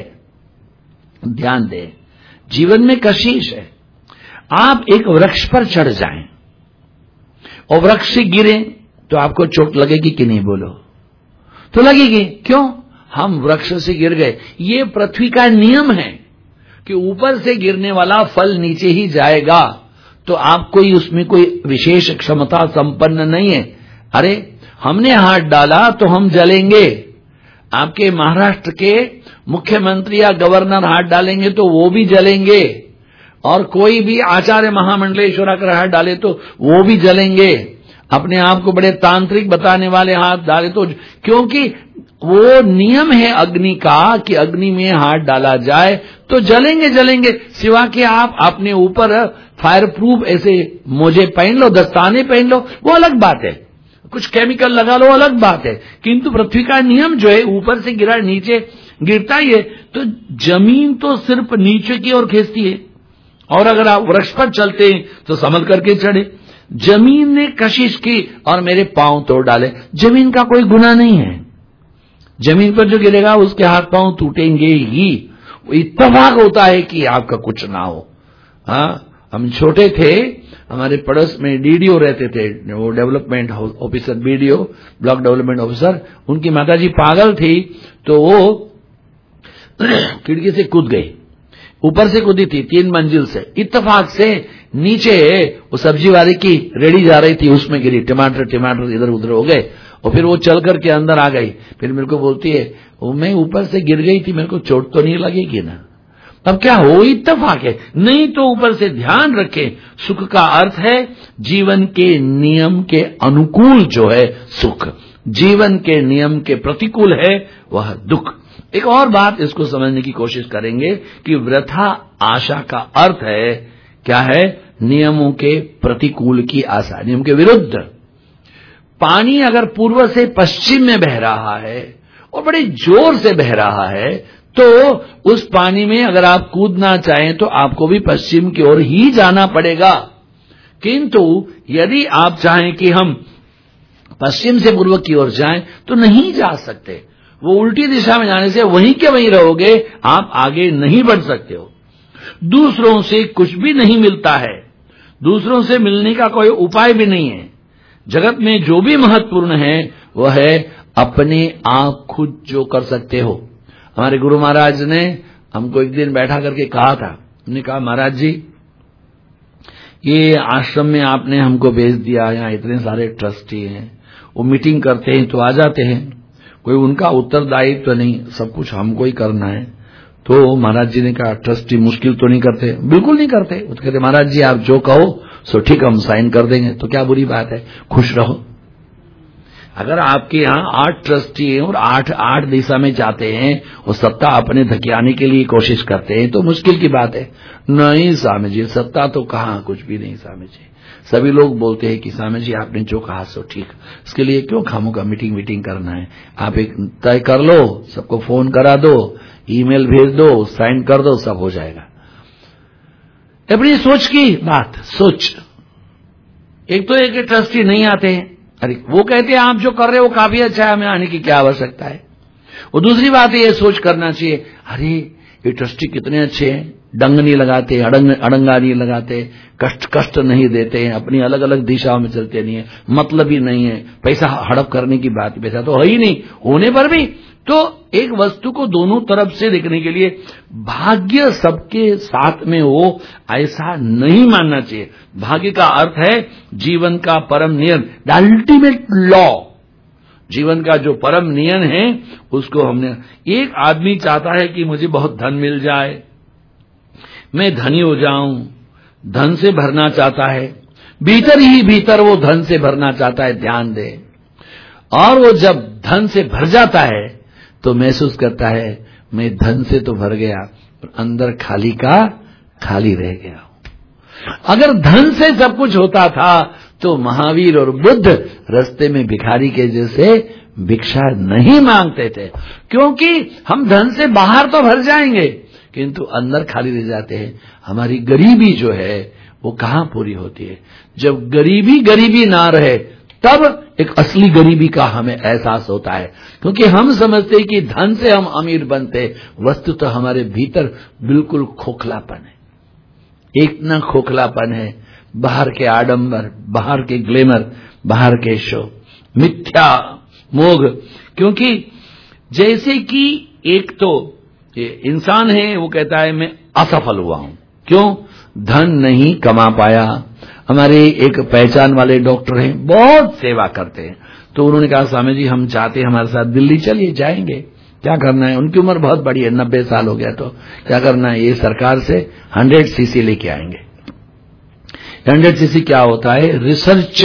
ध्यान दें, जीवन में कशिश है। आप एक वृक्ष पर चढ़ जाएं और वृक्ष से गिरें तो आपको चोट लगेगी कि नहीं? बोलो तो लगेगी। क्यों? हम वृक्ष से गिर गए। ये पृथ्वी का नियम है कि ऊपर से गिरने वाला फल नीचे ही जाएगा, तो आप कोई उसमें कोई विशेष क्षमता संपन्न नहीं है। अरे हमने हाथ डाला तो हम जलेंगे। आपके महाराष्ट्र के मुख्यमंत्री या गवर्नर हाथ डालेंगे तो वो भी जलेंगे, और कोई भी आचार्य महामंडलेश्वर अगर हाथ डाले तो वो भी जलेंगे। अपने आप को बड़े तांत्रिक बताने वाले हाथ डाले तो, क्योंकि वो नियम है अग्नि का कि अग्नि में हाथ डाला जाए तो जलेंगे जलेंगे। सिवा कि आप अपने ऊपर फायर प्रूफ ऐसे मोजे पहन लो, दस्ताने पहन लो, वो अलग बात है, कुछ केमिकल लगा लो, अलग बात है। किंतु पृथ्वी का नियम जो है, ऊपर से गिरा नीचे गिरता ही है, तो जमीन तो सिर्फ नीचे की ओर खींचती है। और अगर आप वृक्ष पर चलते हैं तो संभल करके चढ़े। जमीन ने कशिश की और मेरे पांव तोड़ डाले। जमीन का कोई गुनाह नहीं है, जमीन पर जो गिरेगा उसके हाथ पांव टूटेंगे ही। इत्तेफाक होता है कि आपका कुछ ना हो। हम छोटे थे, हमारे पड़ोस में डीडीओ रहते थे, वो development officer, BDO block development officer. उनकी माताजी पागल थी तो वो खिड़की से कूद गई, ऊपर से कूदी थी 3 मंजिल से। इत्तेफाक से नीचे वो सब्जी वाले की रेडी जा रही थी, उसमें गिरी। टमाटर इधर उधर हो गए और फिर वो चल करके अंदर आ गई। फिर मेरे को बोलती है, वो मैं ऊपर से गिर गई थी, मेरे को चोट तो नहीं लगेगी ना? अब क्या हो, इत्तेफाक है। नहीं तो ऊपर से ध्यान रखें, सुख का अर्थ है जीवन के नियम के अनुकूल जो है सुख, जीवन के नियम के प्रतिकूल है वह दुख। एक और बात इसको समझने की कोशिश करेंगे कि वृथा आशा का अर्थ है क्या है? नियमों के प्रतिकूल की आशा, नियम के विरुद्ध। पानी अगर पूर्व से पश्चिम में बह रहा है और बड़े जोर से बह रहा है, तो उस पानी में अगर आप कूदना चाहें तो आपको भी पश्चिम की ओर ही जाना पड़ेगा। किंतु यदि आप चाहें कि हम पश्चिम से पूर्व की ओर जाएं तो नहीं जा सकते। वो उल्टी दिशा में जाने से वहीं के वहीं रहोगे, आप आगे नहीं बढ़ सकते हो। दूसरों से कुछ भी नहीं मिलता है, दूसरों से मिलने का कोई उपाय भी नहीं है। जगत में जो भी महत्वपूर्ण है वह है अपने आप खुद जो कर सकते हो। हमारे गुरु महाराज ने हमको एक दिन बैठा करके कहा था, उन्होंने कहा, महाराज जी ये आश्रम में आपने हमको भेज दिया, यहाँ इतने सारे ट्रस्टी हैं, वो मीटिंग करते हैं तो आ जाते हैं, कोई उनका उत्तरदायित्व तो नहीं, सब कुछ हमको ही करना है। तो महाराज जी ने कहा, ट्रस्टी मुश्किल तो नहीं करते? बिल्कुल नहीं करते। वो कहते, महाराज जी आप जो कहो सो ठीक, हम साइन कर देंगे। तो क्या बुरी बात है, खुश रहो। अगर आपके यहाँ 8 ट्रस्टी हैं और 8 दिशा में जाते हैं और सत्ता अपने धकियाने के लिए कोशिश करते हैं तो मुश्किल की बात है। नहीं स्वामी जी, सत्ता तो कहाँ, कुछ भी नहीं स्वामी जी। सभी लोग बोलते हैं कि स्वामी जी आपने जो कहा सो ठीक, इसके लिए क्यों खामों का मीटिंग करना है? आप एक तय कर लो, सबको फोन करा दो, ईमेल भेज दो, साइन कर दो, सब हो जाएगा। अपनी सोच की बात सोच। एक तो एक ट्रस्टी नहीं आते हैं, अरे वो कहते हैं आप जो कर रहे हो काफी अच्छा है, हमें आने की क्या आवश्यकता है। और दूसरी बात ये सोच करना चाहिए, अरे ये ट्रस्टी कितने अच्छे हैं, डंग नहीं लगाते, अड़ंगा नहीं लगाते, कष्ट नहीं देते हैं, अपनी अलग अलग दिशाओं में चलते नहीं है, मतलब ही नहीं है, पैसा हड़प करने की बात, पैसा तो है ही नहीं होने पर भी। तो एक वस्तु को दोनों तरफ से देखने के लिए भाग्य सबके साथ में हो ऐसा नहीं मानना चाहिए। भाग्य का अर्थ है जीवन का परम नियम, द अल्टीमेट लॉ। जीवन का जो परम नियम है उसको हमने, एक आदमी चाहता है कि मुझे बहुत धन मिल जाए, मैं धनी हो जाऊं, धन से भरना चाहता है, भीतर ही भीतर वो धन से भरना चाहता है, ध्यान दे। और वो जब धन से भर जाता है तो महसूस करता है मैं धन से तो भर गया पर अंदर खाली का खाली रह गया। अगर धन से सब कुछ होता था तो महावीर और बुद्ध रास्ते में भिखारी के जैसे भिक्षा नहीं मांगते थे, क्योंकि हम धन से बाहर तो भर जाएंगे किंतु अंदर खाली रह जाते हैं। हमारी गरीबी जो है वो कहां पूरी होती है? जब गरीबी ना रहे तब एक असली गरीबी का हमें एहसास होता है, क्योंकि हम समझते हैं कि धन से हम अमीर बनते, वस्तुतः तो हमारे भीतर बिल्कुल खोखलापन है। इतना खोखलापन है, बाहर के आडंबर, बाहर के ग्लैमर, बाहर के शो, मिथ्या मोह। क्योंकि जैसे कि एक तो ये इंसान है वो कहता है मैं असफल हुआ हूं, क्यों? धन नहीं कमा पाया। हमारे एक पहचान वाले डॉक्टर हैं, बहुत सेवा करते हैं, तो उन्होंने कहा स्वामी जी हम चाहते हैं हमारे साथ दिल्ली चलिए, जाएंगे, क्या करना है? उनकी उम्र बहुत बड़ी है, 90 साल हो गया, तो क्या करना है? ये सरकार से 100 सीसी लेके आएंगे। 100 सीसी क्या होता है? रिसर्च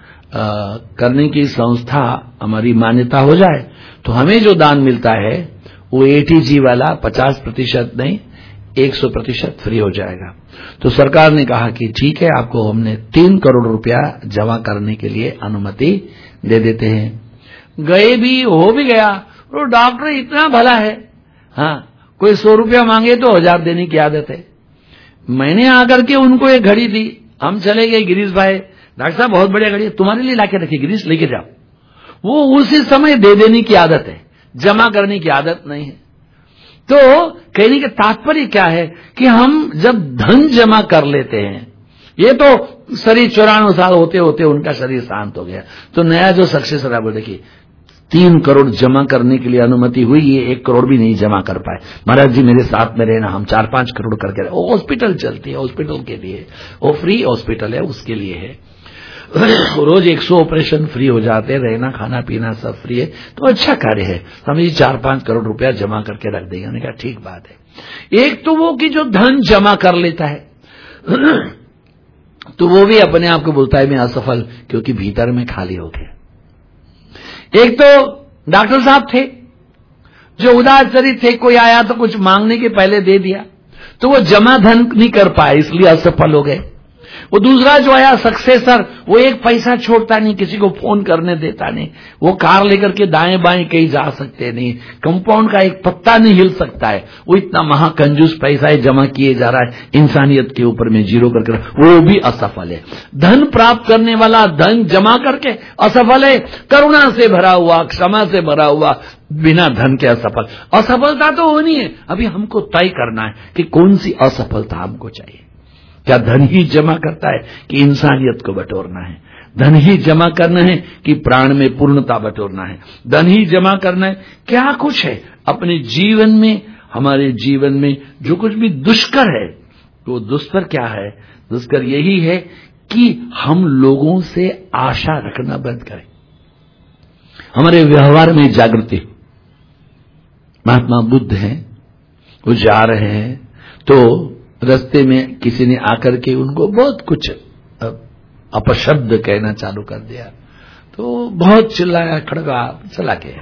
करने की संस्था हमारी मान्यता हो जाए तो हमें जो दान मिलता है वो ATG वाला 50% नहीं 100% फ्री हो जाएगा। तो सरकार ने कहा कि ठीक है, आपको हमने 3 करोड़ रुपया जमा करने के लिए अनुमति दे देते हैं। गए भी, हो भी गया। वो डॉक्टर इतना भला है, हाँ, कोई 100 रुपया मांगे तो 1000 देने की आदत है। मैंने आकर के उनको एक घड़ी दी, हम चले गए, गिरीश भाई डॉक्टर साहब बहुत बढ़िया घड़ी है, तुम्हारे लिए लाके रखी, गिरीश लेके जाओ। वो उसी समय दे देने की आदत है, जमा करने की आदत नहीं है। तो कहने का तात्पर्य क्या है कि हम जब धन जमा कर लेते हैं, ये तो शरीर 94 साल होते होते उनका शरीर शांत हो गया, तो नया जो सक्सेसर है वो देखिए 3 करोड़ जमा करने के लिए अनुमति हुई, ये 1 करोड़ भी नहीं जमा कर पाए। महाराज जी मेरे साथ में रहना, हम 4-5 करोड़ करके, वो हॉस्पिटल चलती है, हॉस्पिटल के लिए, वो फ्री हॉस्पिटल है, उसके लिए है। रोज 100 ऑपरेशन फ्री हो जाते हैं, रहना खाना पीना सब फ्री है, तो अच्छा कार्य है। हम ये 4-5 करोड़ रुपया जमा करके रख देंगे। उन्होंने कहा ठीक बात है। एक तो वो कि जो धन जमा कर लेता है तो वो भी अपने आप को बोलता है मैं असफल, क्योंकि भीतर में खाली हो गया। एक तो डॉक्टर साहब थे जो उदार चरित थे, कोई आया तो कुछ मांगने के पहले दे दिया, तो वो जमा धन नहीं कर पाए, इसलिए असफल हो गए। वो दूसरा जो आया सक्सेसर, वो एक पैसा छोड़ता नहीं, किसी को फोन करने देता नहीं, वो कार लेकर के दाएं बाएं कहीं जा सकते नहीं, कंपाउंड का एक पत्ता नहीं हिल सकता है, वो इतना महाकंजूस पैसा है जमा किए जा रहा है इंसानियत के ऊपर में जीरो करके, वो भी असफल है। धन प्राप्त करने वाला धन जमा करके असफल है, करुणा से भरा हुआ, क्षमा से भरा हुआ, बिना धन के असफल। असफलता तो होनी है, अभी हमको तय करना है कि कौन सी असफलता हमको चाहिए। क्या धन ही जमा करता है कि इंसानियत को बटोरना है? धन ही जमा करना है कि प्राण में पूर्णता बटोरना है? धन ही जमा करना है? क्या कुछ है अपने जीवन में, हमारे जीवन में जो कुछ भी दुष्कर है, वो दुष्कर क्या है? दुष्कर यही है कि हम लोगों से आशा रखना बंद करें, हमारे व्यवहार में जागृति। महात्मा बुद्ध हैं, वो जा रहे हैं तो रास्ते में किसी ने आकर के उनको बहुत कुछ अपशब्द कहना चालू कर दिया, तो बहुत चिल्लाया, खड़गा, चला गया।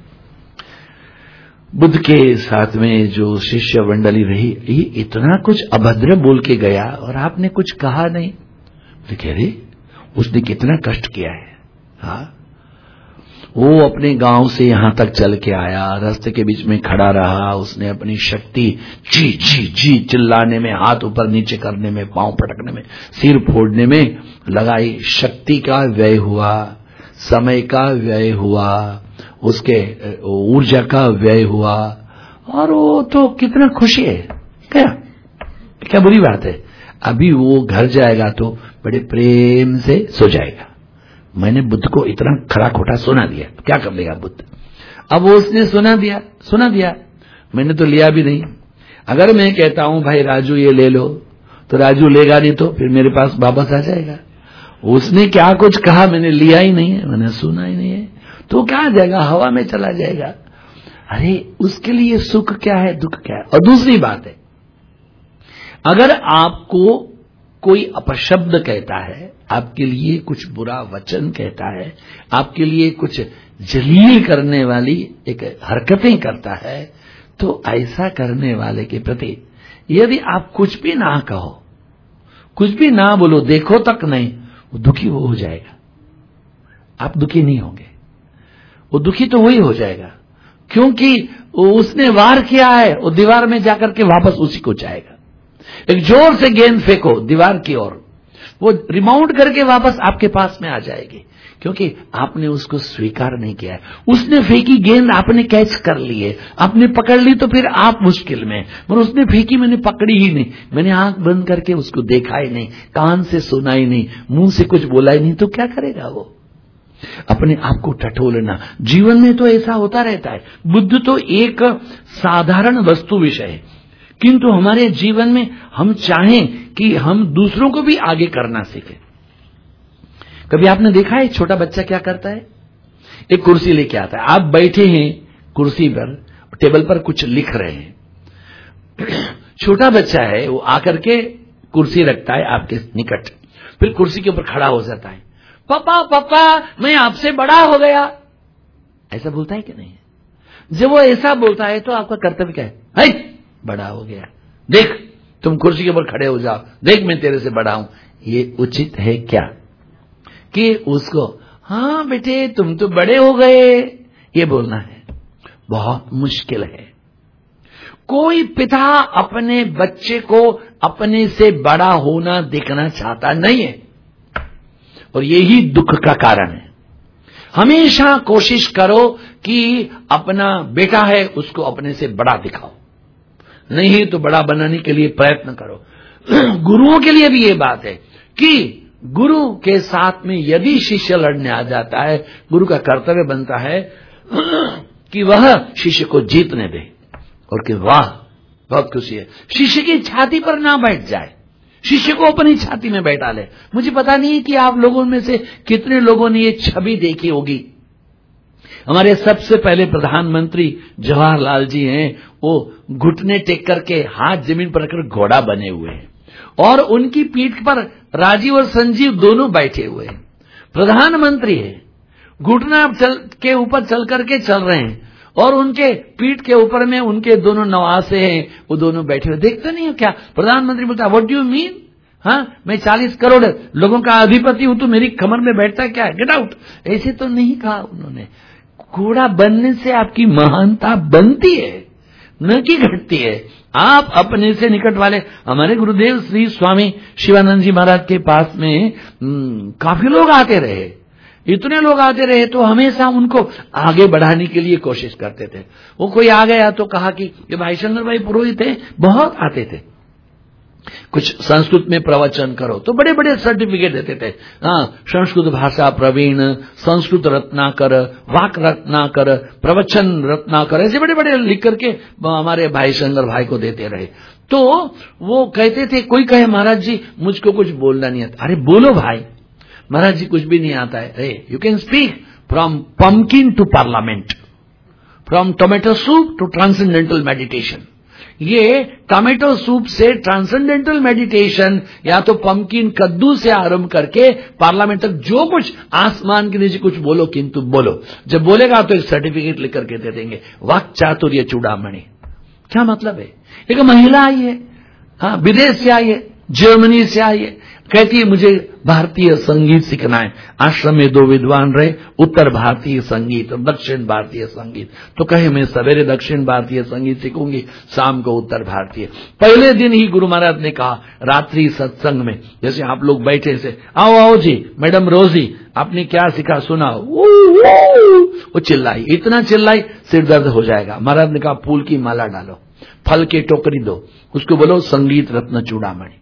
बुद्ध के साथ में जो शिष्य मंडली रही, ये इतना कुछ अभद्र बोल के गया और आपने कुछ कहा नहीं। तो कह रहे उसने कितना कष्ट किया है। हाँ, वो अपने गांव से यहां तक चल के आया, रास्ते के बीच में खड़ा रहा, उसने अपनी शक्ति जी जी जी चिल्लाने में, हाथ ऊपर नीचे करने में, पांव पटकने में, सिर फोड़ने में लगाई। शक्ति का व्यय हुआ, समय का व्यय हुआ, उसके ऊर्जा का व्यय हुआ, और वो तो कितना खुशी है। क्या बुरी बात है? अभी वो घर जाएगा तो बड़े प्रेम से सो जाएगा। मैंने बुद्ध को इतना खरा खोटा सुना दिया, क्या कर लेगा बुद्ध? अब वो उसने सुना दिया, मैंने तो लिया भी नहीं। अगर मैं कहता हूं भाई राजू ये ले लो, तो राजू लेगा नहीं, तो फिर मेरे पास वापस आ जाएगा। उसने क्या कुछ कहा, मैंने लिया ही नहीं है, मैंने सुना ही नहीं है, तो क्या जाएगा? हवा में चला जाएगा। अरे उसके लिए सुख क्या है, दुख क्या है? और दूसरी बात है, अगर आपको कोई अपशब्द कहता है, आपके लिए कुछ बुरा वचन कहता है, आपके लिए कुछ जलील करने वाली एक हरकतें करता है, तो ऐसा करने वाले के प्रति यदि आप कुछ भी ना कहो, कुछ भी ना बोलो, देखो तक नहीं, वो दुखी वो हो जाएगा, आप दुखी नहीं होंगे। वो दुखी तो वही हो जाएगा, क्योंकि उसने वार किया है, वो दीवार में जाकर के वापस उसी को जाएगा। एक जोर से गेंद फेंको दीवार की ओर, वो रिबाउंड करके वापस आपके पास में आ जाएगी, क्योंकि आपने उसको स्वीकार नहीं किया है। उसने फेंकी गेंद आपने कैच कर ली है, आपने पकड़ ली तो फिर आप मुश्किल में, पर उसने फेंकी, मैंने पकड़ी ही नहीं, मैंने आंख बंद करके उसको देखा ही नहीं, कान से सुना ही नहीं, मुंह से कुछ बोला ही नहीं, तो क्या करेगा वो? अपने आप को टटोलना। जीवन में तो ऐसा होता रहता है। बुद्ध तो एक साधारण वस्तु विषय है, किंतु हमारे जीवन में हम चाहें कि हम दूसरों को भी आगे करना सीखें। कभी आपने देखा है छोटा बच्चा क्या करता है? एक कुर्सी लेके आता है, आप बैठे हैं कुर्सी पर, टेबल पर कुछ लिख रहे हैं। छोटा बच्चा है, वो आकर के कुर्सी रखता है आपके निकट, फिर कुर्सी के ऊपर खड़ा हो जाता है, पापा पापा मैं आपसे बड़ा हो गया, ऐसा बोलता है कि नहीं? जब वो ऐसा बोलता है तो आपका कर्तव्य क्या है? बड़ा हो गया, देख तुम कुर्सी के ऊपर खड़े हो जाओ, देख मैं तेरे से बड़ा हूं। ये उचित है क्या कि उसको हाँ बेटे तुम तो बड़े हो गए ये बोलना है? बहुत मुश्किल है। कोई पिता अपने बच्चे को अपने से बड़ा होना देखना चाहता नहीं है, और यही दुख का कारण है। हमेशा कोशिश करो कि अपना बेटा है उसको अपने से बड़ा दिखाओ, नहीं तो बड़ा बनाने के लिए प्रयत्न करो। गुरुओं के लिए भी ये बात है कि गुरु के साथ में यदि शिष्य लड़ने आ जाता है, गुरु का कर्तव्य बनता है कि वह शिष्य को जीतने दे, और कि वाह बहुत खुशी है, शिष्य की छाती पर ना बैठ जाए, शिष्य को अपनी छाती में बैठा ले। मुझे पता नहीं कि आप लोगों में से कितने लोगों ने ये छवि देखी होगी। हमारे सबसे पहले प्रधानमंत्री जवाहरलाल जी हैं, वो घुटने टेक करके हाथ जमीन पर रखकर घोड़ा बने हुए हैं, और उनकी पीठ पर राजीव और संजीव दोनों बैठे हुए हैं। प्रधानमंत्री है, घुटना के ऊपर चल करके चल रहे हैं, और उनके पीठ के ऊपर में उनके दोनों नवासे हैं, वो दोनों बैठे हुए। देखते नहीं हो क्या? प्रधानमंत्री बोलता व्हाट डू यू मीन? हाँ, मैं 40 करोड़ लोगों का अधिपति हूं, तो मेरी कमर में बैठता क्या है? Get out. ऐसे तो नहीं कहा उन्होंने। घोड़ा बनने से आपकी महानता बनती है, न कि घटती है। आप अपने से निकट वाले, हमारे गुरुदेव श्री स्वामी शिवानंद जी महाराज के पास में काफी लोग आते रहे, इतने लोग आते रहे, तो हमेशा उनको आगे बढ़ाने के लिए कोशिश करते थे। वो कोई आ गया तो कहा कि ये भाई शंकर भाई पुरोहित थे, बहुत आते थे, कुछ संस्कृत में प्रवचन करो, तो बड़े बड़े सर्टिफिकेट देते थे। हाँ, संस्कृत भाषा प्रवीण, संस्कृत रत्नाकर, वाक रत्नाकर, प्रवचन रत्नाकर, ऐसे बड़े बड़े लिख करके हमारे भाई शंकर भाई को देते रहे। तो वो कहते थे, कोई कहे महाराज जी मुझको कुछ बोलना नहीं आता, अरे बोलो भाई, महाराज जी कुछ भी नहीं आता है। अरे you can speak from pumpkin to parliament, from tomato soup to transcendental meditation. ये टोमेटो सूप से ट्रांसेंडेंटल मेडिटेशन, या तो पम्पकिन कद्दू से आरंभ करके पार्लियामेंट तक, जो कुछ आसमान के नीचे कुछ बोलो, किंतु बोलो। जब बोलेगा तो एक सर्टिफिकेट लिख करके दे देंगे, वाक चातुर्य चूड़ामणि। क्या मतलब है? एक महिला आई है, हाँ, विदेश से आई है, जर्मनी से आई है, कहती है मुझे भारतीय संगीत सीखना है। आश्रम में 2 विद्वान रहे, उत्तर भारतीय संगीत और दक्षिण भारतीय संगीत। तो कहे मैं सवेरे दक्षिण भारतीय संगीत सीखूंगी, शाम को उत्तर भारतीय। पहले दिन ही गुरु महाराज ने कहा रात्रि सत्संग में, जैसे आप लोग बैठे से, आओ आओ जी मैडम रोजी आपने क्या सीखा सुनाओ। वो चिल्लाई, इतना चिल्लाई सिर दर्द हो जाएगा। महाराज ने कहा फूल की माला डालो, फल की टोकरी दो, उसको बोलो संगीत रत्न चूड़ामणि।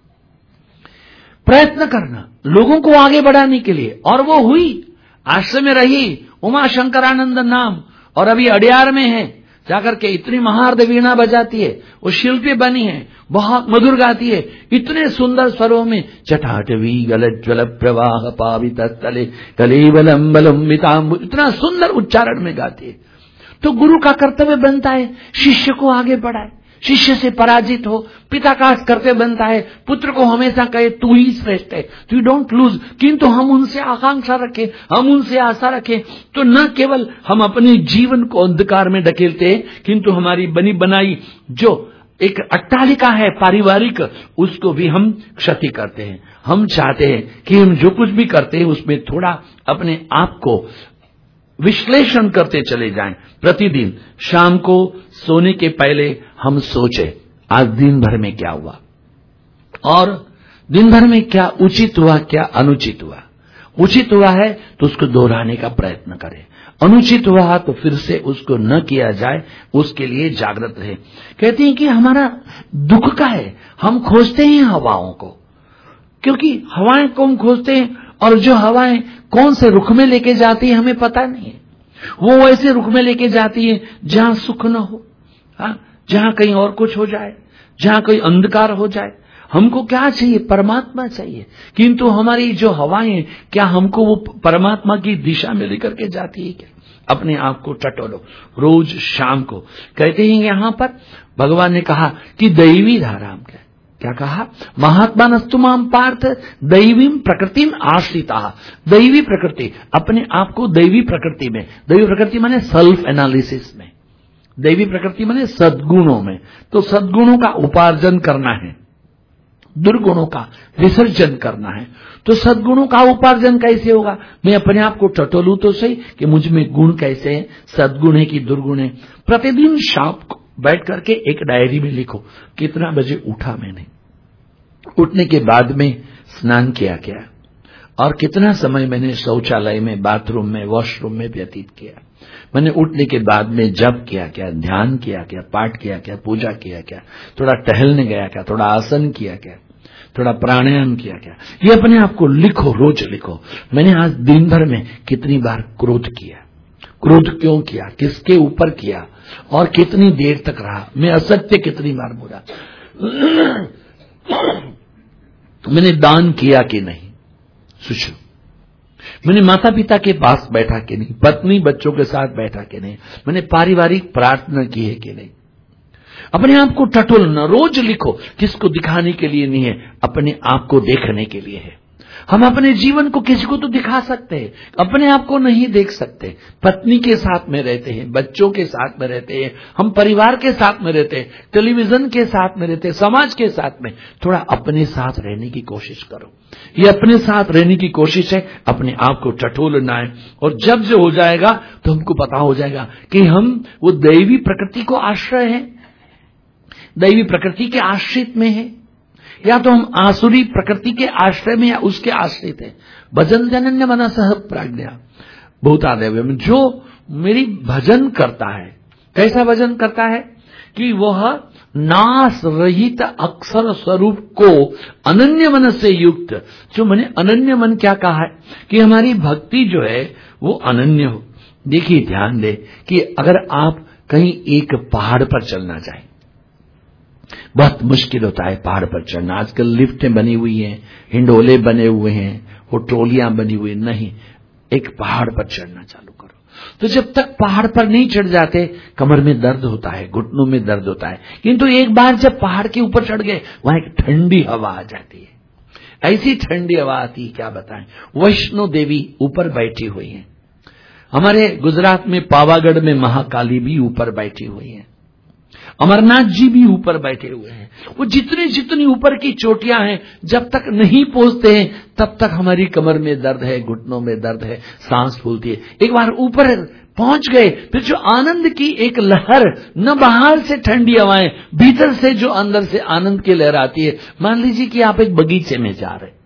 प्रयत्न करना लोगों को आगे बढ़ाने के लिए, और वो हुई। आश्रम में रही, उमा शंकरानंद नाम, और अभी अड़ियार में है, जाकर के इतनी महार्द वीणा बजाती है, वो शिल्पी बनी है, बहुत मधुर गाती है, इतने सुंदर स्वरों में, चटाटवी गलज्वल प्रवाह पावित तले कलेवलम बलम्बितांबु, इतना सुंदर उच्चारण में गाती है। तो गुरु का कर्तव्य बनता है शिष्य को आगे बढ़ाए। शिष्य से पराजित हो, पिता का कर्तव्य बनता है पुत्र को हमेशा कहे तू ही श्रेष्ठ है, तू डोंट लूज, किंतु हम उनसे आकांक्षा रखें, हम उनसे आशा रखें, तो न केवल हम अपने जीवन को अंधकार में ढकेलते हैं, किंतु हमारी बनी बनाई जो एक अट्टालिका है पारिवारिक, उसको भी हम क्षति करते हैं। हम चाहते हैं कि हम जो कुछ भी करते हैं उसमें थोड़ा अपने आप को विश्लेषण करते चले जाएं। प्रतिदिन शाम को सोने के पहले हम सोचें आज दिन भर में क्या हुआ और दिन भर में क्या उचित हुआ, क्या अनुचित हुआ। उचित हुआ है तो उसको दोहराने का प्रयत्न करें, अनुचित हुआ तो फिर से उसको न किया जाए, उसके लिए जागृत रहे। कहते हैं कि हमारा दुख का है, हम खोजते हैं हवाओं को, क्योंकि हवाएं को हम खोजते हैं और जो हवाएं कौन से रुख में लेके जाती है हमें पता नहीं है। वो वैसे रुख में लेके जाती है जहां सुख न हो, जहां कहीं और कुछ हो जाए, जहां कोई अंधकार हो जाए। हमको क्या चाहिए? परमात्मा चाहिए, किंतु हमारी जो हवाएं क्या हमको वो परमात्मा की दिशा में लेकर के जाती है क्या? अपने आप को टटोलो रोज शाम को। कहते हैं यहां पर भगवान ने कहा कि दैवी धाराम, क्या कहा? महात्मा नस्तुमाम पार्थ दैवीम प्रकृतिम आश्रिता। दैवी प्रकृति, अपने आप को दैवी प्रकृति में, दैवी प्रकृति माने सेल्फ एनालिसिस में, दैवी प्रकृति माने सद्गुणों में। तो सद्गुणों का उपार्जन करना है, दुर्गुणों का विसर्जन करना है। तो सद्गुणों का उपार्जन कैसे होगा? मैं अपने आप को टटोलूं तो सही कि मुझ में गुण कैसे हैं, सद्गुण है कि दुर्गुण है। प्रतिदिन शाम को बैठ करके एक डायरी में लिखो कितना बजे उठा मैंने, उठने के बाद में स्नान किया क्या, और कितना समय मैंने शौचालय में, बाथरूम में, वॉशरूम में व्यतीत किया। मैंने उठने के बाद में जप किया क्या, ध्यान किया क्या, पाठ किया क्या, पूजा किया क्या, थोड़ा टहलने गया क्या, थोड़ा आसन किया क्या, थोड़ा प्राणायाम किया क्या। ये अपने आप को लिखो, रोज लिखो। मैंने आज दिन भर में कितनी बार क्रोध किया, क्रोध क्यों किया, किसके ऊपर किया और कितनी देर तक रहा, मैं असत्य कितनी बार बोला, मैंने दान किया कि नहीं, सोचो। मैंने माता पिता के पास बैठा कि नहीं, पत्नी बच्चों के साथ बैठा कि नहीं, मैंने पारिवारिक प्रार्थना की है कि नहीं। अपने आप को टटोलना, रोज लिखो। किसको दिखाने के लिए नहीं है, अपने आप को देखने के लिए है। हम अपने जीवन को किसी को तो दिखा सकते हैं, अपने आप को नहीं देख सकते। पत्नी के साथ में रहते हैं, बच्चों के साथ में रहते हैं, हम परिवार के साथ में रहते हैं, टेलीविजन के साथ में रहते हैं, समाज के साथ में। थोड़ा अपने साथ रहने की कोशिश करो। ये अपने साथ रहने की कोशिश है, अपने आप को टटोलना है। और जब जो हो जाएगा तो हमको पता हो जाएगा कि हम वो दैवी प्रकृति को आश्रय है, दैवी प्रकृति के आश्रित में है, या तो हम आसुरी प्रकृति के आश्रय में या उसके आश्रित है। भजन जनन्य मनसः प्राज्ञा भूतादेव में जो मेरी भजन करता है, कैसा भजन करता है कि वह नाश रहित अक्षर स्वरूप को अनन्य मन से युक्त। जो मैंने अनन्य मन क्या कहा है कि हमारी भक्ति जो है वो अनन्य हो। देखिए ध्यान दे कि अगर आप कहीं एक पहाड़ पर चलना चाहें, बहुत मुश्किल होता है पहाड़ पर चढ़ना। आजकल लिफ्टें बनी हुई हैं, हिंडोले बने हुए हैं, वो ट्रोलियां बनी हुई, नहीं, एक पहाड़ पर चढ़ना चालू करो। तो जब तक पहाड़ पर नहीं चढ़ जाते कमर में दर्द होता है, घुटनों में दर्द होता है, किंतु एक बार जब पहाड़ के ऊपर चढ़ गए वहां एक ठंडी हवा आ जाती है। ऐसी ठंडी हवा आती है क्या बताएं। वैष्णो देवी ऊपर बैठी हुई है, हमारे गुजरात में पावागढ़ में महाकाली भी ऊपर बैठी हुई है, अमरनाथ जी भी ऊपर बैठे हुए हैं। वो जितनी ऊपर की चोटियां हैं, जब तक नहीं पहुंचते हैं तब तक हमारी कमर में दर्द है, घुटनों में दर्द है, सांस फूलती है। एक बार ऊपर पहुंच गए फिर जो आनंद की एक लहर, न बाहर से ठंडी हवाएं, भीतर से जो अंदर से आनंद की लहर आती है। मान लीजिए कि आप एक बगीचे में जा रहे,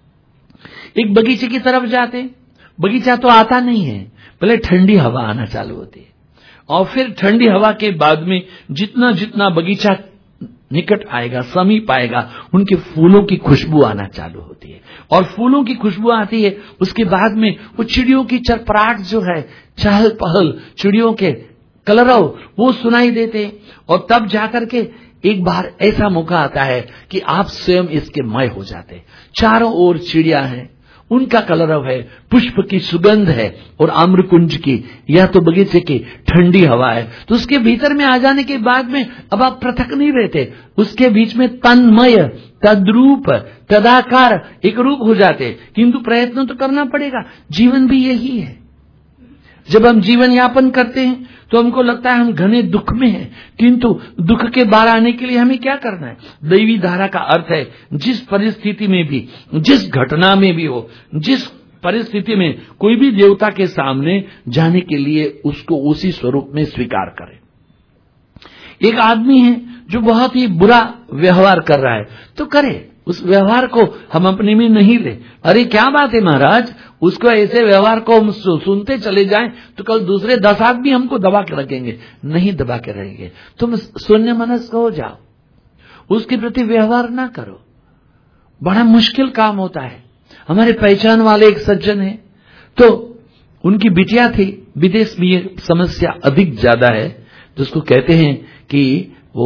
एक बगीचे की तरफ जाते, बगीचा तो आता नहीं है, पहले ठंडी हवा आना चालू होती है, और फिर ठंडी हवा के बाद में जितना जितना बगीचा निकट आएगा, समीप आएगा, उनके फूलों की खुशबू आना चालू होती है। और फूलों की खुशबू आती है, उसके बाद में वो चिड़ियों की चरपराहट जो है, चहल पहल, चिड़ियों के कलरव, वो सुनाई देते हैं। और तब जाकर के एक बार ऐसा मौका आता है कि आप स्वयं इसके मय हो जाते। चारों ओर चिड़िया हैं, उनका कलरव है, पुष्प की सुगंध है और आम्रकुंज की या तो बगीचे की ठंडी हवा है। तो उसके भीतर में आ जाने के बाद में अब आप पृथक नहीं रहते, उसके बीच में तन्मय, तद्रूप, तदाकार एक रूप हो जाते। किंतु प्रयत्न तो करना पड़ेगा। जीवन भी यही है। जब हम जीवन यापन करते हैं तो हमको लगता है हम घने दुख में हैं, किंतु दुख के बाहर आने के लिए हमें क्या करना है? दैवी धारा का अर्थ है जिस परिस्थिति में भी, जिस घटना में भी हो, जिस परिस्थिति में कोई भी देवता के सामने जाने के लिए उसको उसी स्वरूप में स्वीकार करें। एक आदमी है जो बहुत ही बुरा व्यवहार कर रहा है, तो करे, उस व्यवहार को हम अपने में नहीं ले। अरे क्या बात है महाराज, उसको ऐसे व्यवहार को हम सुनते चले जाएं तो कल दूसरे 10 आदमी हमको दबा के रखेंगे। नहीं दबा के रहेंगे, तुम शून्य मनस्क हो जाओ, उसके प्रति व्यवहार ना करो। बड़ा मुश्किल काम होता है। हमारे पहचान वाले एक सज्जन है, तो उनकी बिटिया थी। विदेश में ये समस्या अधिक ज्यादा है, जिसको कहते हैं कि वो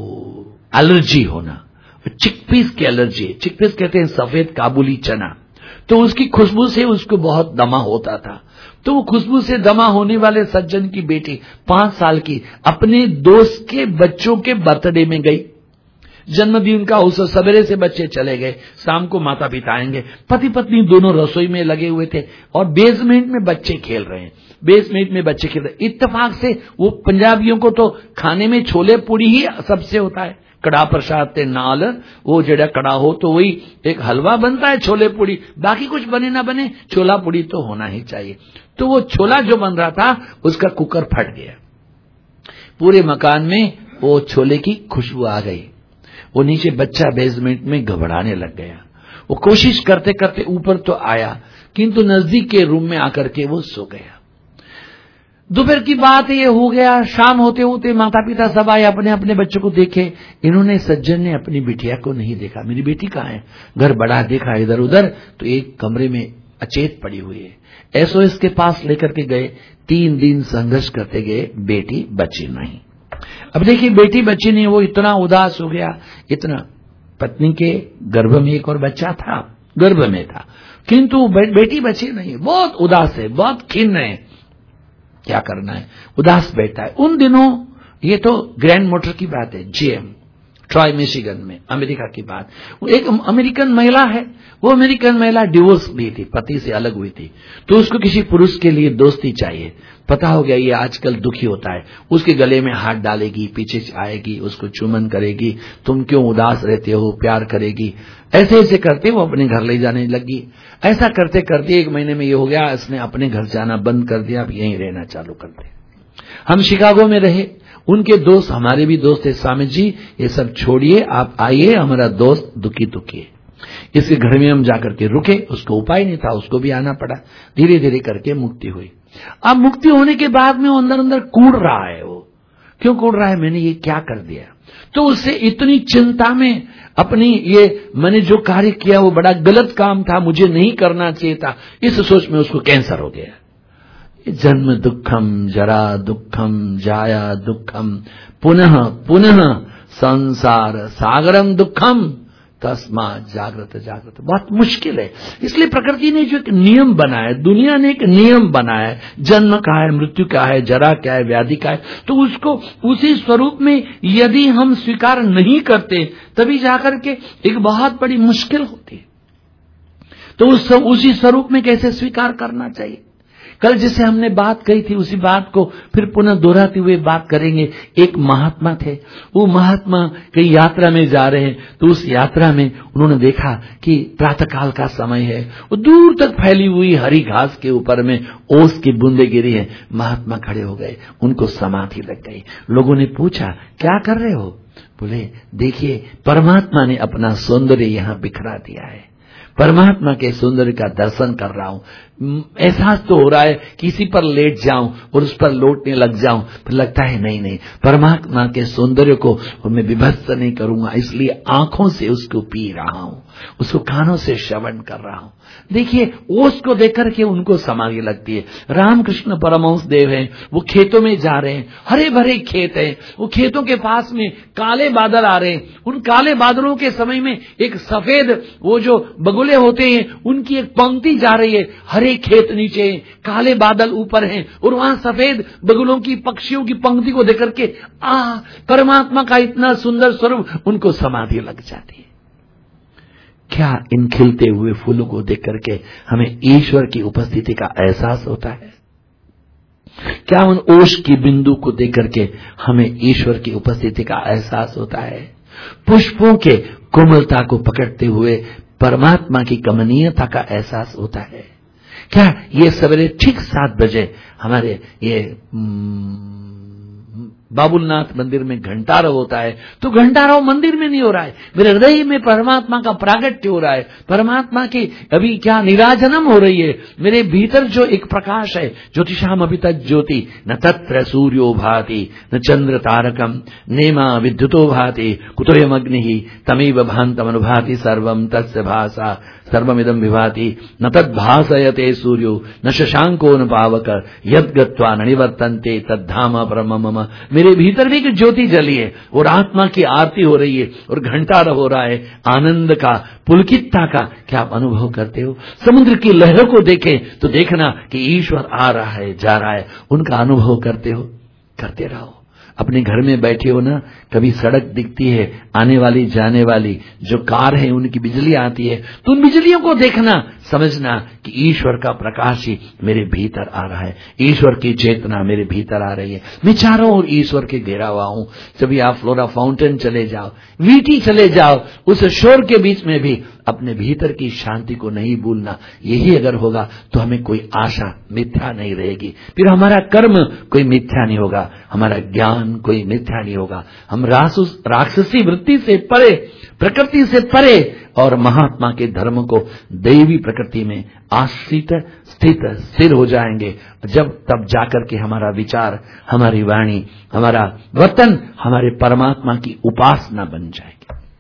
एलर्जी होना, चिकपीस की एलर्जी है। चिकपीस कहते हैं सफेद काबुली चना। तो उसकी खुशबू से उसको बहुत दमा होता था। तो वो खुशबू से दमा होने वाले सज्जन की बेटी 5 साल की अपने दोस्त के बच्चों के बर्थडे में गई। जन्मदिन का अवसर, सवेरे से बच्चे चले गए, शाम को माता पिता आएंगे। पति पत्नी दोनों रसोई में लगे हुए थे और बेसमेंट में बच्चे खेल रहे हैं। बेसमेंट में बच्चे खेल रहे। इत्तेफाक से वो पंजाबियों को तो खाने में छोले पूड़ी ही सबसे होता है। कड़ा प्रसाद ते नाल वो जेड़ा कड़ा हो तो वही एक हलवा बनता है, छोले पूड़ी। बाकी कुछ बने ना बने, छोला पूड़ी तो होना ही चाहिए। तो वो छोला जो बन रहा था उसका कुकर फट गया। पूरे मकान में वो छोले की खुशबू आ गई। वो नीचे बच्चा बेसमेंट में घबराने लग गया। वो कोशिश करते करते ऊपर तो आया, किंतु नजदीक के रूम में आकर के वो सो गया। दोपहर की बात ये हो गया, शाम होते होते माता पिता सब आए, अपने अपने बच्चों को देखे। इन्होंने, सज्जन ने अपनी बिटिया को नहीं देखा। मेरी बेटी कहाँ है? घर बड़ा देखा इधर उधर, तो एक कमरे में अचेत पड़ी हुई है। SOS के पास लेकर के गए। 3 दिन संघर्ष करते गए, बेटी बची नहीं। अब देखिए, बेटी बची नहीं, वो इतना उदास हो गया, इतना। पत्नी के गर्भ में एक और बच्चा था, गर्भ में था, किंतु बेटी बची नहीं। बहुत उदास है, बहुत खिन्न है। क्या करना है? उदास बैठा है। उन दिनों ये तो ग्रैंड मोटर की बात है, GM, ट्रॉय मिशिगन में, अमेरिका की बात। एक अमेरिकन महिला है, वो अमेरिकन महिला डिवोर्स ली थी, पति से अलग हुई थी। तो उसको किसी पुरुष के लिए दोस्ती चाहिए। पता हो गया ये आजकल दुखी होता है। उसके गले में हाथ डालेगी, पीछे से आएगी, उसको चुम्बन करेगी, तुम क्यों उदास रहते हो, प्यार करेगी। ऐसे ऐसे करते वो अपने घर ले जाने लगी। ऐसा करते करते 1 महीने में ये हो गया, इसने अपने घर जाना बंद कर दिया, अब यहीं रहना चालू कर दिया। हम शिकागो में रहे। उनके दोस्त, हमारे भी दोस्त थे, स्वामी जी ये सब छोड़िए, आप आइए, हमारा दोस्त दुखी दुखी है। इसके घर में हम जाकर के रुके। उसको उपाय नहीं था, उसको भी आना पड़ा। धीरे धीरे करके मुक्ति हुई। अब मुक्ति होने के बाद में वो अंदर अंदर कूड़ रहा है। वो क्यों कूड़ रहा है? मैंने ये क्या कर दिया? तो उससे इतनी चिंता में अपनी ये मैंने जो कार्य किया वो बड़ा गलत काम था, मुझे नहीं करना चाहिए था, इस सोच में उसको कैंसर हो गया। जन्म दुखम, जरा दुखम, जाया दुखम, पुनः पुनः संसार सागरम दुखम, तस्मा जागृत जागृत। बहुत मुश्किल है। इसलिए प्रकृति ने जो एक नियम बनाया, दुनिया ने एक नियम बनाया, जन्म का है, मृत्यु का है, जरा क्या है, व्याधि का है, तो उसको उसी स्वरूप में यदि हम स्वीकार नहीं करते तभी जाकर के एक बहुत बड़ी मुश्किल होती है। तो उसी स्वरूप में कैसे स्वीकार करना चाहिए? कल जिसे हमने बात कही थी उसी बात को फिर पुनः दोहराते हुए बात करेंगे। एक महात्मा थे, वो महात्मा कई यात्रा में जा रहे हैं, तो उस यात्रा में उन्होंने देखा कि प्रातःकाल का समय है, वो दूर तक फैली हुई हरी घास के ऊपर में ओस की बूंदे गिरी है। महात्मा खड़े हो गए, उनको समाधि लग गई। लोगों ने पूछा क्या कर रहे हो? बोले देखिए, परमात्मा ने अपना सौंदर्य यहाँ बिखरा दिया है, परमात्मा के सौंदर्य का दर्शन कर रहा हूं। एहसास तो हो रहा है किसी पर लेट जाऊं और उस पर लौटने लग जाऊं, फिर लगता है नहीं नहीं, परमात्मा के सौंदर्य को मैं विभत्स नहीं करूंगा, इसलिए आंखों से उसको पी रहा हूं, उसको कानों से श्रवण कर रहा हूं। देखिए ओस को देख करके उनको समाधि लगती है। रामकृष्ण परमहंस देव हैं, वो खेतों में जा रहे हैं, हरे भरे खेत हैं, वो खेतों के पास में काले बादल आ रहे हैं। उन काले बादलों के समय में एक सफेद वो जो बगुले होते हैं उनकी एक पंक्ति जा रही है। हरे खेत नीचे, काले बादल ऊपर हैं और वहां सफेद बगुलों की पक्षियों की पंक्ति को देख करके परमात्मा का इतना सुंदर स्वरूप, उनको समाधि लग जाती है। क्या इन खिलते हुए फूलों को देख करके हमें ईश्वर की उपस्थिति का एहसास होता है? क्या उन ओश की बिंदु को देख करके हमें ईश्वर की उपस्थिति का एहसास होता है? पुष्पों के कोमलता को पकड़ते हुए परमात्मा की कमनीयता का एहसास होता है? क्या ये सवेरे ठीक 7 बजे हमारे ये बाबुलनाथ मंदिर में घंटारव होता है, तो घंटारव मंदिर में नहीं हो रहा है, मेरे हृदय में परमात्मा का प्रागट्य हो रहा है, परमात्मा की अभी क्या निराजनम हो रही है। मेरे भीतर जो एक प्रकाश है, ज्योतिषाम अभी तक ज्योति, न तत्र सूर्यो भाति न चंद्र तारकम नेमा विद्युतो भाति कुतोयम अग्नि तमेव भान्तम अनुभाति सर्वम तस्य भासा सर्वमिदं विभाति न तद्भासयते सूर्यो न शशांको न पावक यद् गत्वा न निवर्तन्ते तद्धाम परमम मम। मेरे भीतर भी एक ज्योति जली है और आत्मा की आरती हो रही है और घंटारव हो रहा है आनंद का, पुलकितता का। क्या आप अनुभव करते हो? समुद्र की लहरों को देखें तो देखना कि ईश्वर आ रहा है, जा रहा है, उनका अनुभव करते हो? करते रहो। अपने घर में बैठे हो ना, कभी सड़क दिखती है आने वाली जाने वाली, जो कार है उनकी बिजली आती है, तो उन बिजलियों को देखना, समझना कि ईश्वर का प्रकाश ही मेरे भीतर आ रहा है, ईश्वर की चेतना मेरे भीतर आ रही है। मैं चारों ओर ईश्वर के घेरा हुआ हूं। जब आप फ्लोरा फाउंटेन चले जाओ, वीटी चले जाओ, उस शोर के बीच में भी अपने भीतर की शांति को नहीं भूलना। यही अगर होगा तो हमें कोई आशा मिथ्या नहीं रहेगी, फिर हमारा कर्म कोई मिथ्या नहीं होगा, हमारा ज्ञान कोई मिथ्या नहीं होगा। हम राक्षसी वृत्ति से परे, प्रकृति से परे और महात्मा के धर्म को दैवी प्रकृति में आश्रित स्थित स्थिर हो जाएंगे। जब तब जाकर के हमारा विचार, हमारी वाणी, हमारा वतन हमारे परमात्मा की उपासना बन जाएगी।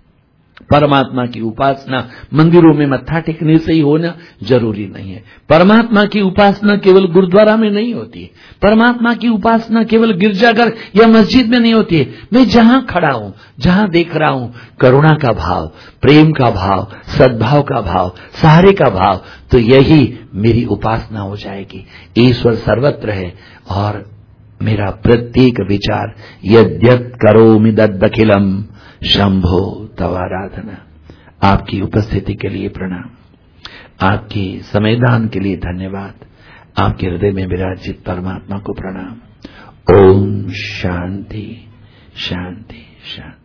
परमात्मा की उपासना मंदिरों में मत्था टेकने से ही होना जरूरी नहीं है। परमात्मा की उपासना केवल गुरुद्वारा में नहीं होती है। परमात्मा की उपासना केवल गिरजाघर या मस्जिद में नहीं होती है। मैं जहां खड़ा हूं, जहां देख रहा हूं, करुणा का भाव, प्रेम का भाव, सद्भाव का भाव, सहारे का भाव, तो यही मेरी उपासना हो जाएगी। ईश्वर सर्वत्र है और मेरा प्रत्येक विचार यद्यत् करोमि तदखिलम शंभो तव आराधना। आपकी उपस्थिति के लिए प्रणाम, आपकी समयदान के लिए धन्यवाद, आपके हृदय में विराजित परमात्मा को प्रणाम। ओम शांति शांति शांति।